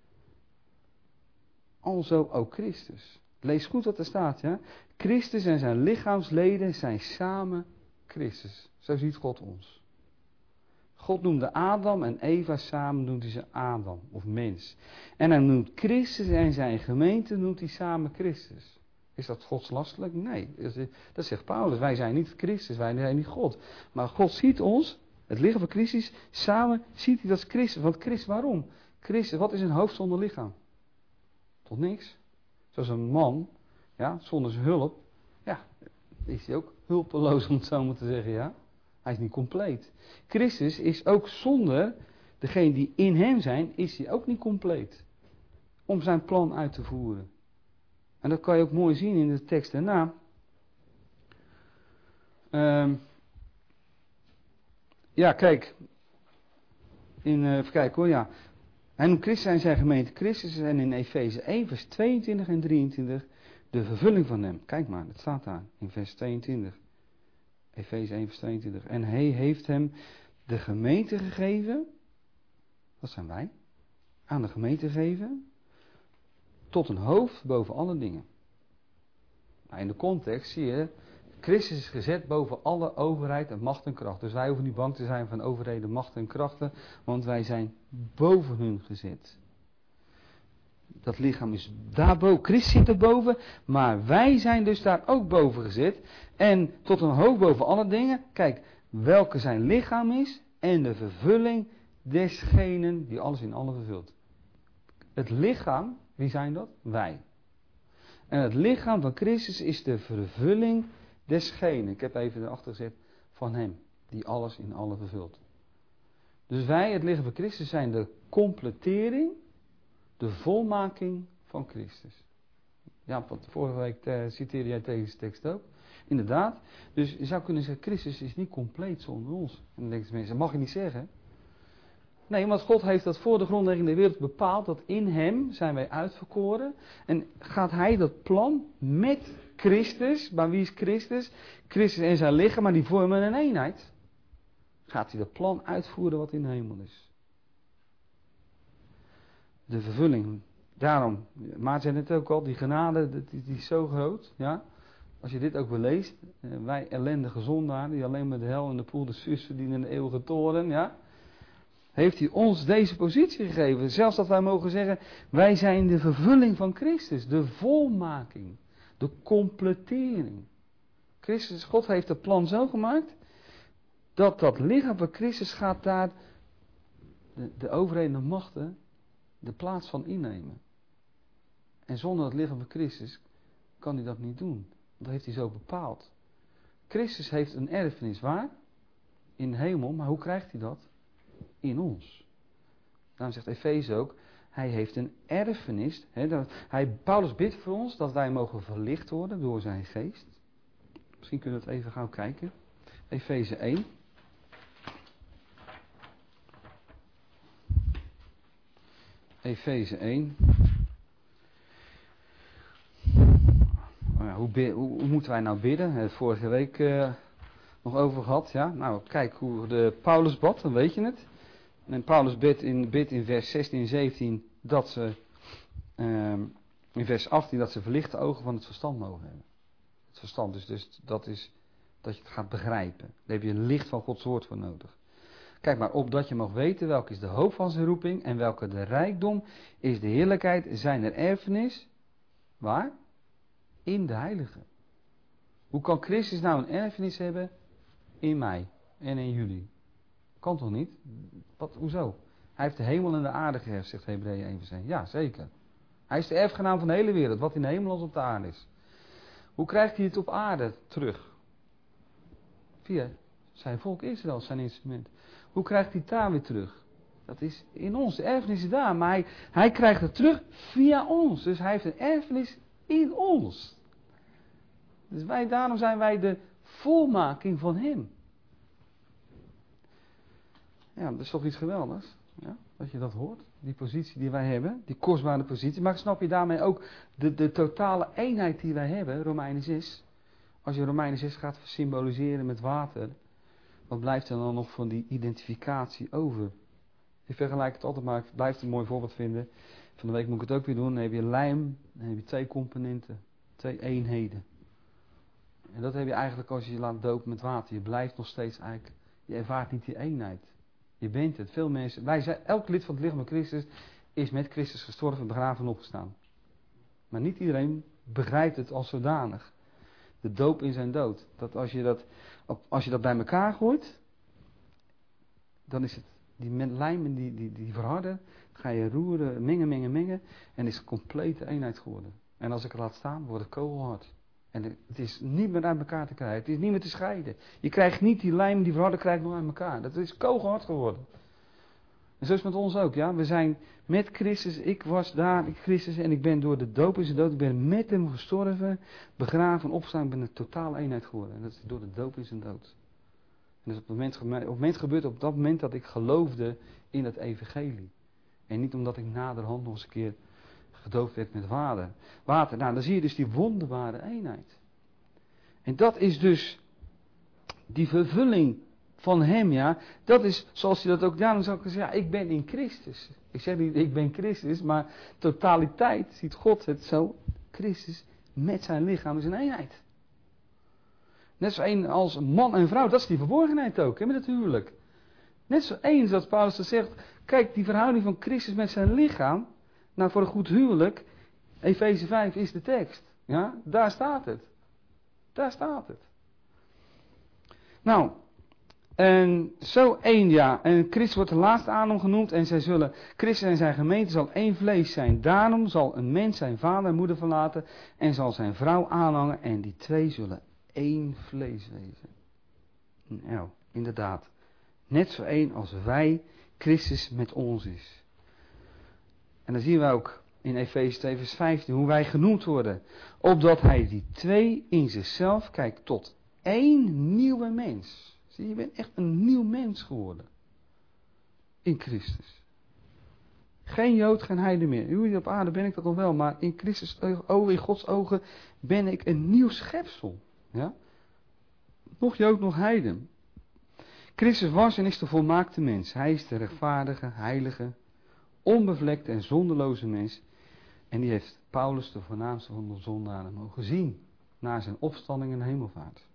Speaker 1: Alzo ook Christus. Lees goed wat er staat, ja. Christus en zijn lichaamsleden zijn samen Christus. Zo ziet God ons. God noemde Adam en Eva samen, noemt hij ze Adam of mens. En hij noemt Christus en zijn gemeente, noemt hij samen Christus. Is dat godslastelijk? Nee. Dat zegt Paulus. Wij zijn niet Christus, wij zijn niet God. Maar God ziet ons, het lichaam van Christus, samen ziet hij dat is Christus. Want Christus, waarom? Christus, wat is een hoofd zonder lichaam? Tot niks. Zoals een man, ja, zonder zijn hulp, ja, is hij ook hulpeloos om het zo maar te zeggen, ja. Hij is niet compleet. Christus is ook zonder degene die in hem zijn, is hij ook niet compleet. Om zijn plan uit te voeren. En dat kan je ook mooi zien in de tekst daarna. Um, ja, kijk. In, uh, even kijken hoor, ja. Hij noemt Christus en zijn gemeente Christus en in Efeze één, vers tweeëntwintig en drieëntwintig de vervulling van hem. Kijk maar, dat staat daar in vers tweeëntwintig. Efeze één, vers tweeëntwintig. En hij heeft hem de gemeente gegeven. Dat zijn wij. Aan de gemeente gegeven. Tot een hoofd boven alle dingen. Nou, in de context zie je, Christus is gezet boven alle overheid en macht en kracht. Dus wij hoeven niet bang te zijn van overheden, macht en krachten. Want wij zijn boven hun gezet. Dat lichaam is daarboven. Christus zit erboven. Maar wij zijn dus daar ook boven gezet. En tot een hoofd boven alle dingen. Kijk, welke zijn lichaam is. En de vervulling desgenen die alles in alle vervult. Het lichaam, wie zijn dat? Wij. En het lichaam van Christus is de vervulling desgenen. Ik heb even erachter gezet van hem. Die alles in alle vervult. Dus wij, het lichaam van Christus, zijn de completering. De volmaking van Christus. Ja, want vorige week uh, citeerde jij deze tekst ook. Inderdaad. Dus je zou kunnen zeggen, Christus is niet compleet zonder ons. En dan denken mensen, dat mag je niet zeggen. Nee, want God heeft dat voor de grondlegging der wereld bepaald. Dat in hem zijn wij uitverkoren. En gaat hij dat plan met Christus. Maar wie is Christus? Christus en zijn lichaam, maar die vormen een eenheid. Gaat hij dat plan uitvoeren wat in de hemel is. De vervulling. Daarom, Maarten zei het ook al, die genade, die, die is zo groot. Ja? Als je dit ook beleest, wij ellendige zondaren, die alleen maar de hel en de poel des vuurs verdienen en de eeuwige toren, ja? Heeft hij ons deze positie gegeven. Zelfs dat wij mogen zeggen, wij zijn de vervulling van Christus, de volmaking, de completering. Christus, God heeft het plan zo gemaakt, dat dat lichaam van Christus gaat daar de, de overheden en machten de plaats van innemen. En zonder het lichaam van Christus kan hij dat niet doen. Dat heeft hij zo bepaald. Christus heeft een erfenis waar? In de hemel. Maar hoe krijgt hij dat? In ons. Daarom zegt Efeze ook, hij heeft een erfenis. Hè, dat, hij, Paulus bidt voor ons dat wij mogen verlicht worden door zijn geest. Misschien kunnen we het even gauw kijken. Efeze één. Efeze één. Oh ja, hoe, bid, hoe, hoe moeten wij nou bidden? We hebben het vorige week uh, nog over gehad. Ja? Nou, kijk hoe de Paulus bad, dan weet je het. En Paulus bidt in, bidt in vers zestien en zeventien dat ze, uh, in vers achttien, dat ze verlichte ogen van het verstand mogen hebben. Het verstand. Dus, dus dat is dat je het gaat begrijpen. Daar heb je een licht van Gods woord voor nodig. Kijk maar, opdat je mag weten welke is de hoop van zijn roeping en welke de rijkdom is de heerlijkheid zijner erfenis. Waar? In de heilige. Hoe kan Christus nou een erfenis hebben in mij en in jullie? Kan toch niet? Wat, hoezo? Hij heeft de hemel en de aarde geërfd, zegt Hebreeën één vers één. Ja, zeker. Hij is de erfgenaam van de hele wereld, wat in de hemel als op de aarde is. Hoe krijgt hij het op aarde terug? Via zijn volk Israël, zijn instrument. Hoe krijgt hij het daar weer terug? Dat is in ons, de erfenis is daar, maar hij, hij krijgt het terug via ons. Dus hij heeft een erfenis in ons. Dus wij, daarom zijn wij de volmaking van hem. Ja, dat is toch iets geweldigs, ja? Dat je dat hoort. Die positie die wij hebben, die kostbare positie. Maar snap je daarmee ook de, de totale eenheid die wij hebben, Romeinen zes. Als je Romeinen zes gaat symboliseren met water, wat blijft er dan nog van die identificatie over? Ik vergelijk het altijd maar, ik blijf een mooi voorbeeld vinden. Van de week moet ik het ook weer doen. Dan heb je lijm, dan heb je twee componenten, twee eenheden. En dat heb je eigenlijk als je je laat dopen met water. Je blijft nog steeds eigenlijk, je ervaart niet die eenheid. Je bent het. Veel mensen, wij zijn, elk lid van het lichaam van Christus is met Christus gestorven, begraven en opgestaan. Maar niet iedereen begrijpt het als zodanig. De doop in zijn dood. Dat als je dat, als je dat bij elkaar gooit, dan is het die lijmen die, die, die verharden, ga je roeren, mengen, mengen, mengen en is een complete eenheid geworden. En als ik het laat staan, wordt het kogelhard. En het is niet meer uit elkaar te krijgen. Het is niet meer te scheiden. Je krijgt niet die lijm die verharden krijgt nog uit elkaar. Dat is kogelhard geworden. En zo is het met ons ook. Ja? We zijn met Christus. Ik was daar in Christus en ik ben door de doop in zijn dood. Ik ben met hem gestorven, begraven en opgestaan. Ik ben een totale eenheid geworden. En dat is door de doop in zijn dood. En dat is op het moment, op het moment gebeurd op dat moment dat ik geloofde in het evangelie. En niet omdat ik naderhand nog eens een keer gedoofd werd met water. water. Nou, dan zie je dus die wonderbare eenheid. En dat is dus die vervulling van hem, ja. Dat is zoals hij dat ook, daarom zou ik zeggen, ja, ik ben in Christus. Ik zeg niet, ik ben Christus, maar totaliteit ziet God het zo. Christus met zijn lichaam is een eenheid. Net zo één als man en vrouw, dat is die verborgenheid ook, hè, met het huwelijk. Net zo eens dat Paulus dat zegt, kijk, die verhouding van Christus met zijn lichaam, nou voor een goed huwelijk, Efeze vijf is de tekst. Ja, daar staat het. Daar staat het. Nou, en zo één ja, en Christus wordt de laatste Adam genoemd en zij zullen, Christus en zijn gemeente zal één vlees zijn. Daarom zal een mens zijn vader en moeder verlaten en zal zijn vrouw aanhangen en die twee zullen één vlees wezen. Nou, inderdaad. Net zo één als wij, Christus met ons is. En dan zien we ook in Efeze twee vers vijftien hoe wij genoemd worden. Opdat hij die twee in zichzelf, kijk, tot één nieuwe mens. Zie je, je bent echt een nieuw mens geworden. In Christus. Geen Jood, geen heide meer. Hier op aarde ben ik dat nog wel, maar in Christus ogen, in Gods ogen ben ik een nieuw schepsel. Ja? Nog Jood, nog heiden. Christus was en is de volmaakte mens. Hij is de rechtvaardige, heilige, onbevlekte en zonderloze mens. En die heeft Paulus, de voornaamste van de zondaren, mogen zien na zijn opstanding en hemelvaart.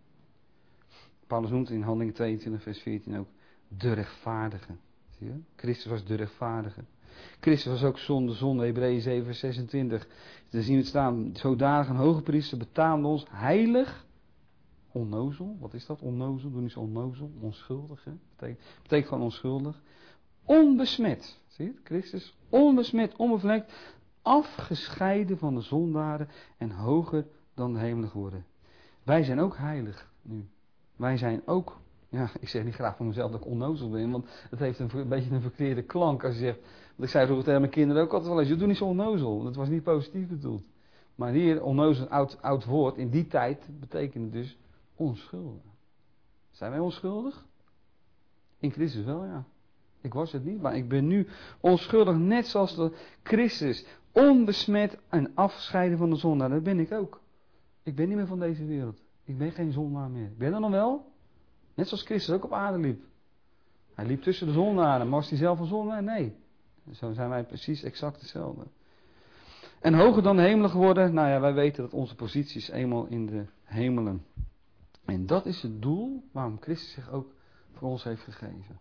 Speaker 1: Paulus noemt in Handelingen tweeëntwintig vers veertien ook de rechtvaardige. Zie je? Christus was de rechtvaardige. Christus was ook zonder zonde, Hebreeën zeven vers zesentwintig. Dan zien we het staan, zodanig een hoge priester betaamde ons heilig, onnozel. Wat is dat? Onnozel, doe niet zo onnozel, onschuldig. Hè? Betekent, betekent gewoon onschuldig. Onbesmet, zie je het? Christus, onbesmet, onbevlekt, afgescheiden van de zondaren en hoger dan de hemelen geworden. Wij zijn ook heilig nu. Wij zijn ook, ja, ik zeg niet graag van mezelf dat ik onnozel ben, want het heeft een, een beetje een verkeerde klank als je zegt, want ik zei vroeger tegen mijn kinderen ook altijd wel eens, je doet niet zo onnozel. Dat was niet positief bedoeld. Maar hier, onnozel, oud, oud woord, in die tijd betekende dus onschuldig. Zijn wij onschuldig? In Christus wel, ja. Ik was het niet, maar ik ben nu onschuldig, net zoals de Christus, onbesmet en afscheiden van de zondaar. Dat ben ik ook. Ik ben niet meer van deze wereld. Ik ben geen zondaar meer. Ben je dat nog wel? Net zoals Christus ook op aarde liep. Hij liep tussen de zondaren, maar was hij zelf een zondaar? Nee. Zo zijn wij precies exact hetzelfde. En hoger dan de hemelen geworden, nou ja, wij weten dat onze positie is eenmaal in de hemelen. En dat is het doel waarom Christus zich ook voor ons heeft gegeven.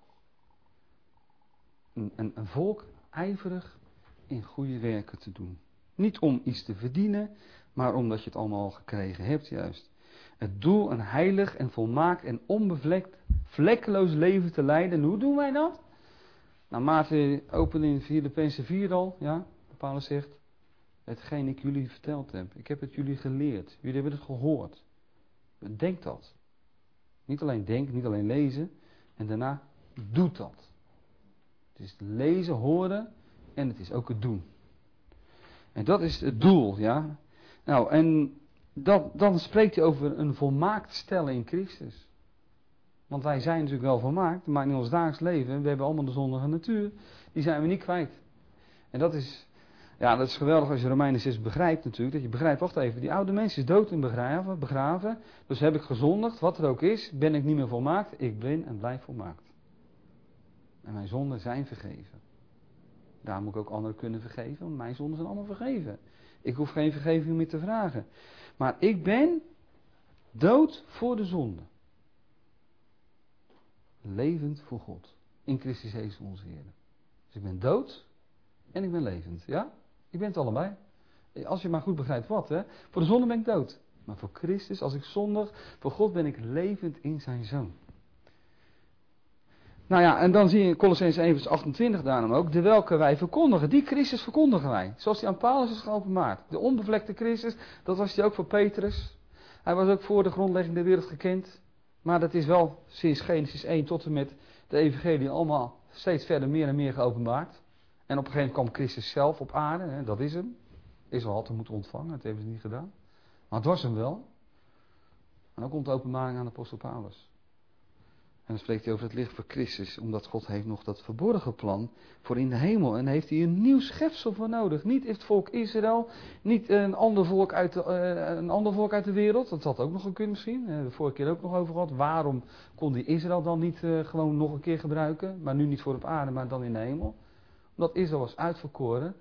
Speaker 1: Een, een, een volk ijverig in goede werken te doen. Niet om iets te verdienen, maar omdat je het allemaal al gekregen hebt juist. Het doel een heilig en volmaakt en onbevlekt, vlekkeloos leven te leiden. En hoe doen wij dat? Nou, Maarten opent in Filippenzen vier al, ja, Paulus zegt, hetgeen ik jullie verteld heb. Ik heb het jullie geleerd. Jullie hebben het gehoord. Denk dat. Niet alleen denken, niet alleen lezen. En daarna doet dat. Het is lezen, horen en het is ook het doen. En dat is het doel, ja. Nou, en dat, dan spreekt hij over een volmaakt stellen in Christus. Want wij zijn natuurlijk wel volmaakt, maar in ons dagelijks leven, we hebben allemaal de zondige natuur, die zijn we niet kwijt. En dat is, ja, dat is geweldig als je Romeinen zes begrijpt natuurlijk, dat je begrijpt, wacht even, die oude mens is dood en begraven, begraven, dus heb ik gezondigd, wat er ook is, ben ik niet meer volmaakt, ik ben en blijf volmaakt. En mijn zonden zijn vergeven. Daar moet ik ook anderen kunnen vergeven, want mijn zonden zijn allemaal vergeven. Ik hoef geen vergeving meer te vragen. Maar ik ben dood voor de zonde. Levend voor God. In Christus Jezus onze Heer. Dus ik ben dood en ik ben levend. Ja? Ik ben het allebei. Als je maar goed begrijpt wat. Hè? Voor de zonde ben ik dood. Maar voor Christus, als ik zondig, voor God ben ik levend in zijn Zoon. Nou ja, en dan zie je in Colossenzen één vers achtentwintig daarom ook, de welke wij verkondigen, die Christus verkondigen wij. Zoals die aan Paulus is geopenbaard. De onbevlekte Christus, dat was die ook voor Petrus. Hij was ook voor de grondlegging der wereld gekend. Maar dat is wel sinds Genesis één tot en met de evangelie allemaal steeds verder meer en meer geopenbaard. En op een gegeven moment kwam Christus zelf op aarde, hè, dat is hem. Israël had hem moeten ontvangen, dat hebben ze niet gedaan. Maar het was hem wel. En dan komt de openbaring aan de apostel Paulus. En dan spreekt hij over het licht voor Christus, omdat God heeft nog dat verborgen plan voor in de hemel. En heeft hij een nieuw schepsel voor nodig. Niet het volk Israël, niet een ander volk uit de, uh, een ander volk uit de wereld. Dat had ook nog gekund misschien. Uh, de vorige keer ook nog over gehad. Waarom kon die Israël dan niet uh, gewoon nog een keer gebruiken? Maar nu niet voor op aarde, maar dan in de hemel. Omdat Israël was uitverkoren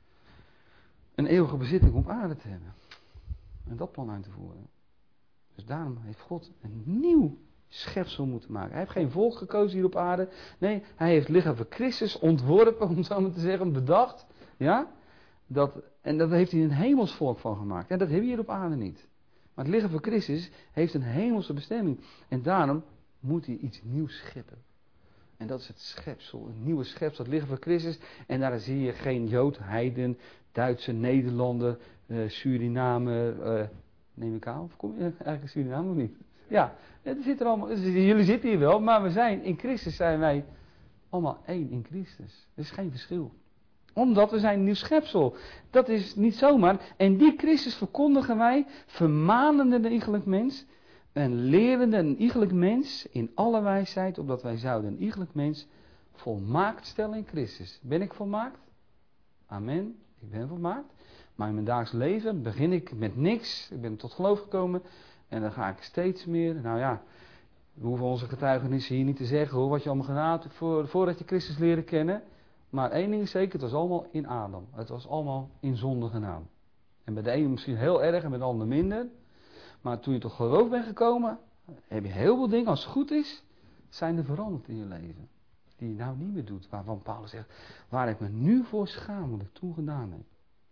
Speaker 1: een eeuwige bezitting op aarde te hebben. En dat plan uit te voeren. Dus daarom heeft God een nieuw schepsel moeten maken. Hij heeft geen volk gekozen hier op aarde. Nee, hij heeft lichaam voor Christus ontworpen, om het zo maar te zeggen, bedacht. Ja? Dat, en daar heeft hij een hemelsvolk van gemaakt. En dat hebben we hier op aarde niet. Maar het lichaam voor Christus heeft een hemelse bestemming. En daarom moet hij iets nieuws scheppen. En dat is het schepsel, een nieuwe schepsel, het lichaam van Christus. En daar zie je geen Jood, Heiden, Duitse, Nederlander, uh, Suriname, uh, neem ik aan. Of kom je eigenlijk Suriname of niet? Ja, het zit er allemaal, jullie zitten hier wel, maar we zijn in Christus zijn wij allemaal één in Christus. Er is geen verschil. Omdat we zijn een nieuw schepsel. Dat is niet zomaar. En die Christus verkondigen wij, vermanende de iegelijk mens, en lerende een iegelijk mens in alle wijsheid, opdat wij zouden een iegelijk mens volmaakt stellen in Christus. Ben ik volmaakt? Amen, ik ben volmaakt. Maar in mijn dagelijks leven begin ik met niks. Ik ben tot geloof gekomen. En dan ga ik steeds meer, nou ja, we hoeven onze getuigenissen hier niet te zeggen hoor, wat je allemaal gedaan hebt voor, voordat je Christus leren kennen. Maar één ding is zeker, het was allemaal in Adam. Het was allemaal in zonde gedaan. En bij de ene misschien heel erg en bij de ander minder. Maar toen je tot geloof bent gekomen, heb je heel veel dingen, als het goed is, zijn er veranderd in je leven. Die je nou niet meer doet. Waarvan Paulus zegt, waar ik me nu voor schaam, wat ik toen gedaan heb.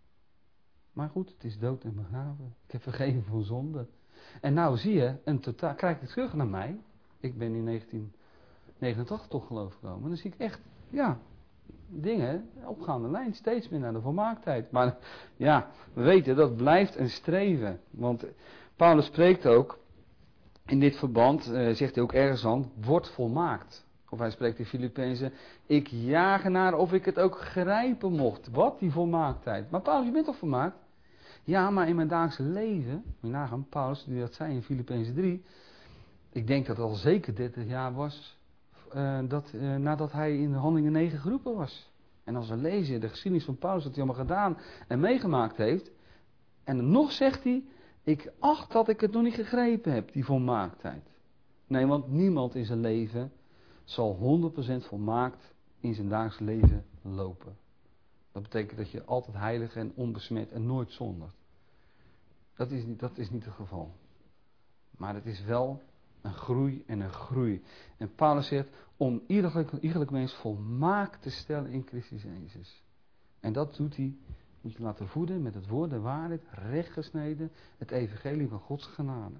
Speaker 1: Maar goed, het is dood en begraven. Ik heb vergeven voor zonde. En nou zie je, een totaal, kijk ik terug naar mij. Ik ben in negentien negenentachtig tot geloof gekomen. En dan zie ik echt, ja, dingen, opgaande lijn, steeds meer naar de volmaaktheid. Maar ja, we weten, dat blijft een streven. Want Paulus spreekt ook, in dit verband, uh, zegt hij ook ergens aan, wordt volmaakt. Of hij spreekt in Filippenzen, ik jaag ernaar of ik het ook grijpen mocht. Wat, die volmaaktheid. Maar Paulus, je bent toch volmaakt? Ja, maar in mijn dagelijks leven, moet je nagaan, Paulus, die dat zei in Filippenzen drie, ik denk dat het al zeker dertig jaar was, uh, dat, uh, nadat hij in de Handelingen negen geroepen was. En als we lezen de geschiedenis van Paulus, wat hij allemaal gedaan en meegemaakt heeft, en nog zegt hij, ik acht dat ik het nog niet gegrepen heb, die volmaaktheid. Nee, want niemand in zijn leven zal honderd procent volmaakt in zijn dagelijks leven lopen. Dat betekent dat je altijd heilig en onbesmet en nooit zondigt. Dat is niet, dat is niet het geval. Maar het is wel een groei en een groei. En Paulus zegt, om iederlijk, iederlijk mens volmaakt te stellen in Christus Jezus. En dat doet hij, moet je laten voeden met het woord, de waarheid, rechtgesneden, het evangelie van Gods genade.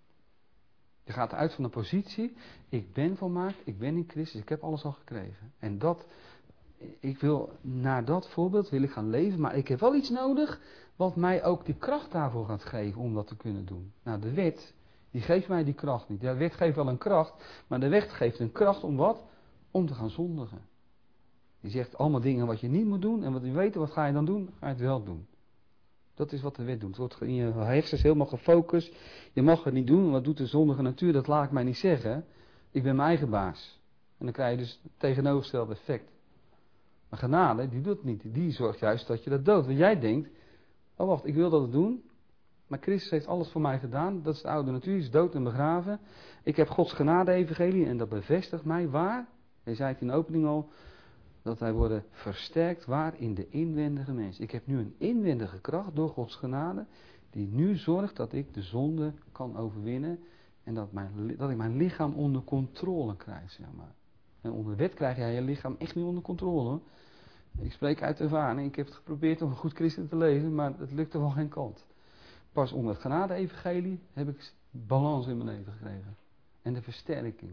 Speaker 1: Je gaat uit van de positie, ik ben volmaakt, ik ben in Christus, ik heb alles al gekregen. En dat, ik wil, naar dat voorbeeld wil ik gaan leven, maar ik heb wel iets nodig wat mij ook die kracht daarvoor gaat geven om dat te kunnen doen. Nou, de wet, die geeft mij die kracht niet. De wet geeft wel een kracht, maar de wet geeft een kracht om wat? Om te gaan zondigen. Die zegt allemaal dingen wat je niet moet doen en wat je weet, wat ga je dan doen? Ga je het wel doen. Dat is wat de wet doet. Het wordt in je hersens helemaal gefocust. Je mag het niet doen. Wat doet de zondige natuur? Dat laat ik mij niet zeggen. Ik ben mijn eigen baas. En dan krijg je dus het tegenovergestelde effect. Maar genade, die doet het niet. Die zorgt juist dat je dat doodt. Want jij denkt, oh wacht, ik wil dat doen. Maar Christus heeft alles voor mij gedaan. Dat is de oude natuur, is dood en begraven. Ik heb Gods genade-evangelie en dat bevestigt mij waar. Hij zei het in de opening al. Dat wij worden versterkt waar in de inwendige mens. Ik heb nu een inwendige kracht door Gods genade. Die nu zorgt dat ik de zonde kan overwinnen. En dat, mijn, dat ik mijn lichaam onder controle krijg. Zeg maar. En onder wet krijg jij je lichaam echt niet onder controle. Hoor. Ik spreek uit ervaring. Ik heb het geprobeerd om een goed christen te leven. Maar het lukte van geen kant. Pas onder het genade-evangelie heb ik balans in mijn leven gekregen. En de versterking.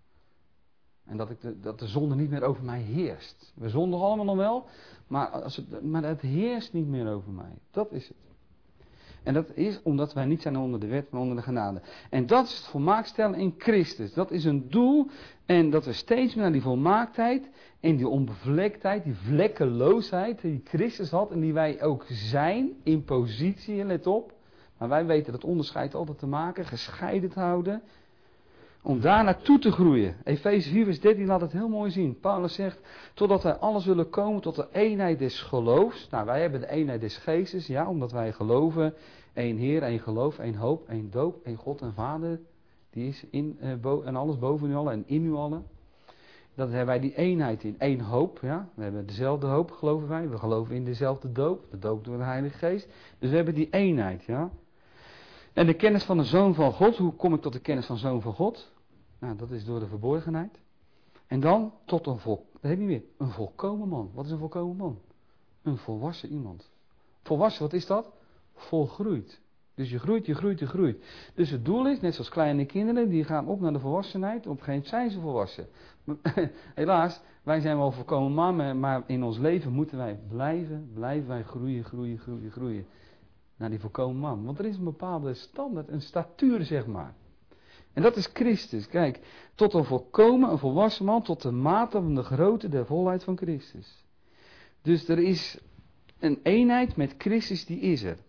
Speaker 1: En dat, ik de, dat de zonde niet meer over mij heerst. We zondigen allemaal nog wel, maar, als het, maar het heerst niet meer over mij. Dat is het. En dat is omdat wij niet zijn onder de wet, maar onder de genade. En dat is het volmaakt stellen in Christus. Dat is een doel. En dat we steeds meer naar die volmaaktheid en die onbevlektheid, die vlekkeloosheid die Christus had en die wij ook zijn in positie, let op. Maar wij weten dat onderscheid altijd te maken, gescheiden te houden. Om daar naartoe te groeien. Efeze vier vers dertien laat het heel mooi zien. Paulus zegt, totdat wij alles willen komen tot de eenheid des geloofs. Nou, wij hebben de eenheid des geestes, ja, omdat wij geloven. Eén Heer, één geloof, één hoop, één doop, één God en Vader. Die is in uh, bo- en alles boven u allen en in u allen. Dat hebben wij die eenheid in. Eén hoop, ja. We hebben dezelfde hoop, geloven wij. We geloven in dezelfde doop. De doop door de Heilige Geest. Dus we hebben die eenheid, ja. En de kennis van de Zoon van God. Hoe kom ik tot de kennis van de Zoon van God? Nou, dat is door de verborgenheid. En dan tot een vol, dat heb je niet meer, een volkomen man. Wat is een volkomen man? Een volwassen iemand. Volwassen, wat is dat? Volgroeid. Dus je groeit, je groeit, je groeit. Dus het doel is, net zoals kleine kinderen, die gaan op naar de volwassenheid. Op een gegeven moment zijn ze volwassen. Helaas, wij zijn wel volkomen man, maar in ons leven moeten wij blijven, blijven wij groeien, groeien, groeien, groeien. Naar die volkomen man. Want er is een bepaalde standaard, een statuur, zeg maar. En dat is Christus. Kijk, tot een volkomen, een volwassen man, tot de mate van de grootte der volheid van Christus. Dus er is een eenheid met Christus, die is er.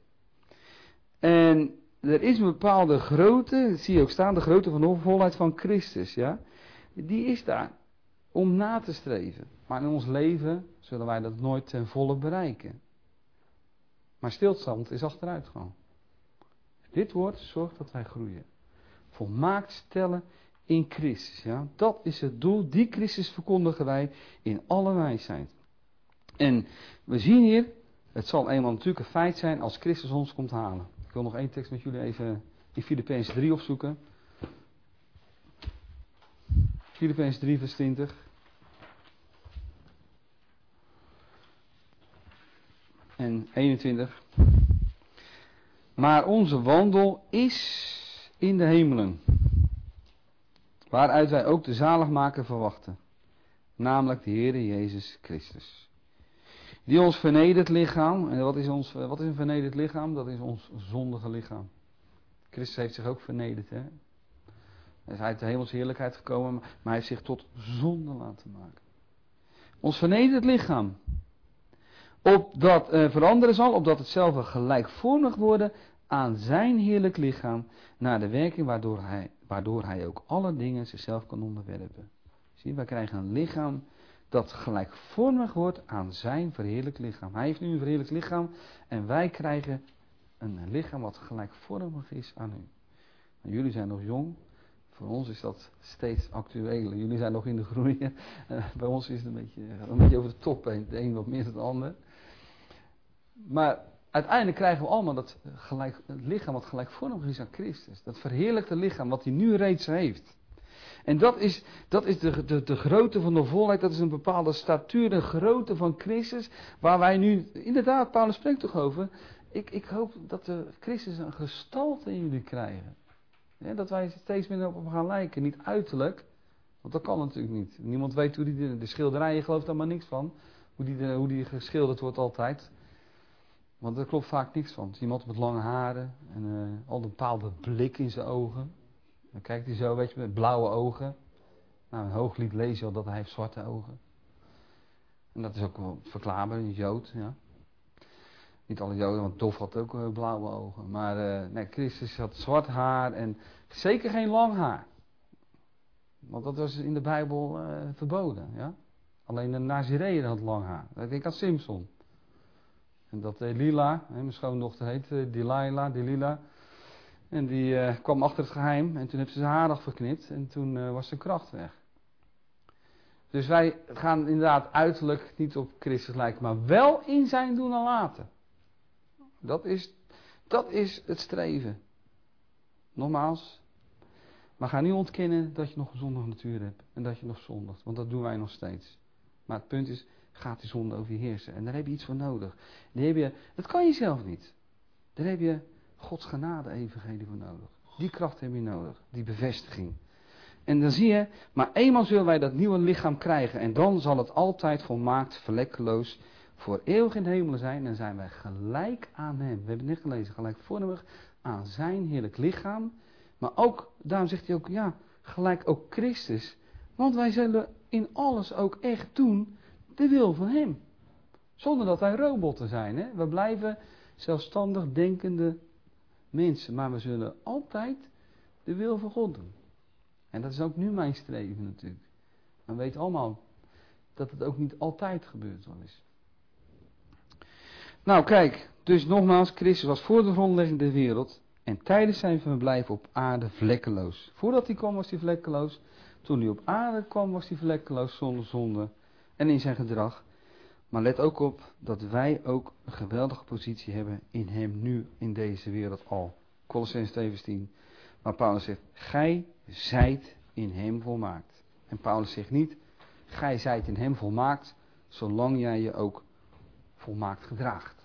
Speaker 1: En er is een bepaalde grootte, dat zie je ook staan, de grootte van de volheid van Christus, ja. Die is daar, om na te streven. Maar in ons leven zullen wij dat nooit ten volle bereiken. Maar stilstand is achteruitgang. Dit woord zorgt dat wij groeien. Volmaakt stellen in Christus. Ja? Dat is het doel. Die Christus verkondigen wij in alle wijsheid. En we zien hier, het zal eenmaal natuurlijk een feit zijn als Christus ons komt halen. Ik wil nog één tekst met jullie even in Filippenzen drie opzoeken. Filippenzen drie vers twintig. En eenentwintig. Maar onze wandel is in de hemelen, waaruit wij ook de zaligmaker verwachten, namelijk de Heere Jezus Christus, die ons vernederd lichaam, en wat is, ons, wat is een vernederd lichaam? Dat is ons zondige lichaam. Christus heeft zich ook vernederd, hè? Hij is uit de hemelse heerlijkheid gekomen, maar hij heeft zich tot zonde laten maken. Ons vernederd lichaam, opdat uh, veranderen zal, opdat het zelf gelijkvormig worden aan zijn heerlijk lichaam, naar de werking waardoor hij, waardoor hij ook alle dingen zichzelf kan onderwerpen. Zie je, wij krijgen een lichaam dat gelijkvormig wordt aan zijn verheerlijk lichaam. Hij heeft nu een verheerlijk lichaam en wij krijgen een lichaam wat gelijkvormig is aan u. Nou, jullie zijn nog jong, voor ons is dat steeds actueler. Jullie zijn nog in de groei. Uh, bij ons is het een beetje, een beetje over de top heen, de een wat meer dan de ander. Maar uiteindelijk krijgen we allemaal dat gelijk, het lichaam wat gelijkvormig is aan Christus. Dat verheerlijkte lichaam wat hij nu reeds heeft. En dat is, dat is de, de, de grootte van de volheid, dat is een bepaalde statuur, de grootte van Christus, waar wij nu, inderdaad, Paulus spreekt toch over, ik, ik hoop dat de Christus een gestalte in jullie krijgen. Ja, dat wij steeds meer op hem gaan lijken, niet uiterlijk, want dat kan natuurlijk niet. Niemand weet hoe die, de, de schilderijen gelooft daar maar niks van, hoe die, de, hoe die geschilderd wordt altijd. Want er klopt vaak niks van. Het is iemand met lange haren en uh, al een bepaalde blik in zijn ogen. Dan kijkt hij zo, weet je, met blauwe ogen. Nou, in Hooglied lees je al dat hij heeft zwarte ogen. En dat is ook wel verklaarbaar, een Jood, ja. Niet alle Joden, want Dof had ook uh, blauwe ogen. Maar uh, nee, Christus had zwart haar en zeker geen lang haar. Want dat was in de Bijbel uh, verboden, ja. Alleen de Nazireeën had lang haar. Dat denk ik aan Simson. En dat uh, Lila, hè, mijn schoondochter heet uh, Delilah, Delilah. En die uh, kwam achter het geheim en toen heeft ze zijn haar afgeknipt en toen uh, was zijn kracht weg. Dus wij gaan inderdaad uiterlijk niet op Christus lijken, maar wel in zijn doen en laten. Dat is, dat is het streven. Nogmaals, maar ga niet ontkennen dat je nog een zondige natuur hebt en dat je nog zondigt, want dat doen wij nog steeds. Maar het punt is, gaat die zonde over je heersen en daar heb je iets voor nodig. Die heb je, dat kan je zelf niet. Daar heb je Gods genade-evangelie voor nodig. Die kracht heb je nodig, die bevestiging. En dan zie je, maar eenmaal zullen wij dat nieuwe lichaam krijgen en dan zal het altijd volmaakt, vlekkeloos, voor eeuwig in de hemel zijn. En dan zijn wij gelijk aan hem. We hebben het net gelezen, gelijkvormig aan zijn heerlijk lichaam. Maar ook, daarom zegt hij ook, ja, gelijk ook Christus. Want wij zullen in alles ook echt doen de wil van hem. Zonder dat wij robotten zijn. Hè? We blijven zelfstandig denkende mensen. Maar we zullen altijd de wil van God doen. En dat is ook nu mijn streven natuurlijk. Maar we weten allemaal dat het ook niet altijd gebeurt wel eens. Nou kijk, dus nogmaals, Christus was voor de grondlegging der wereld. En tijdens zijn verblijf op aarde vlekkeloos. Voordat hij kwam was hij vlekkeloos. Toen hij op aarde kwam was hij vlekkeloos zonder zonde. En in zijn gedrag. Maar let ook op dat wij ook een geweldige positie hebben in hem nu in deze wereld al. Colossenzen twee vers tien. Maar Paulus zegt, gij zijt in hem volmaakt. En Paulus zegt niet, gij zijt in hem volmaakt, zolang jij je ook volmaakt gedraagt.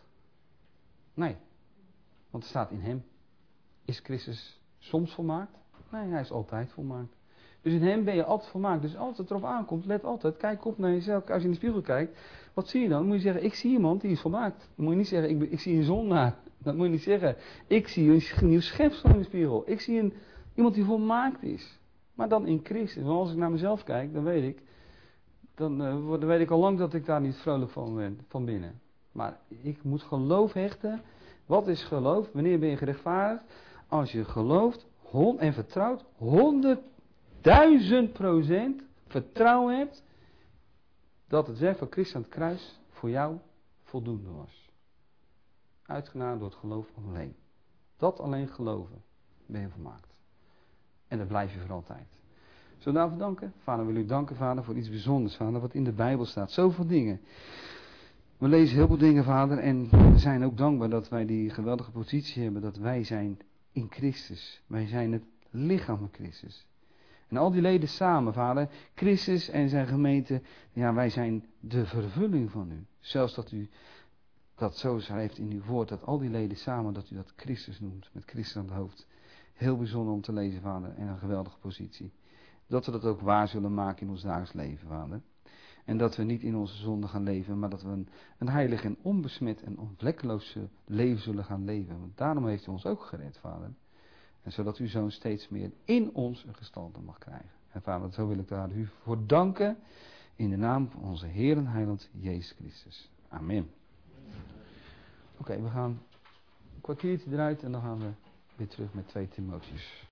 Speaker 1: Nee, want er staat in hem. Is Christus soms volmaakt? Nee, hij is altijd volmaakt. Dus in hem ben je altijd volmaakt. Dus als het erop aankomt, let altijd, kijk op naar jezelf. Als je in de spiegel kijkt, wat zie je dan? Dan moet je zeggen, ik zie iemand die is volmaakt. Dan moet je niet zeggen, ik, ben, ik zie een zondaar. Dat moet je niet zeggen. Ik zie een nieuw schepsel in de spiegel. Ik zie een, iemand die volmaakt is. Maar dan in Christus. Want als ik naar mezelf kijk, dan weet ik, dan, uh, dan weet ik al lang dat ik daar niet vrolijk van ben, van binnen. Maar ik moet geloof hechten. Wat is geloof? Wanneer ben je gerechtvaardigd? Als je gelooft en vertrouwt, honderdduizend procent vertrouwen hebt dat het werk van Christus aan het kruis voor jou voldoende was. Uitgenade door het geloof alleen. Dat alleen geloven, ben je volmaakt. En dat blijf je voor altijd. Zullen we daarvoor danken? Vader, wil u danken, Vader, voor iets bijzonders, Vader, wat in de Bijbel staat. Zoveel dingen. We lezen heel veel dingen, Vader, en we zijn ook dankbaar dat wij die geweldige positie hebben, dat wij zijn in Christus. Wij zijn het lichaam van Christus. En al die leden samen, Vader, Christus en zijn gemeente, ja, wij zijn de vervulling van u. Zelfs dat u dat zo schrijft in uw woord, dat al die leden samen, dat u dat Christus noemt, met Christus aan het hoofd. Heel bijzonder om te lezen, Vader, en een geweldige positie. Dat we dat ook waar zullen maken in ons dagelijks leven, Vader. En dat we niet in onze zonde gaan leven, maar dat we een, een heilig en onbesmet en onvlekkeloos leven zullen gaan leven. Want daarom heeft u ons ook gered, Vader. En zodat uw Zoon steeds meer in ons een gestalte mag krijgen. En Vader, zo wil ik daar u voor danken. In de naam van onze Heer en Heiland Jezus Christus. Amen. Oké, okay, we gaan een kwartiertje eruit en dan gaan we weer terug met twee Timotheus.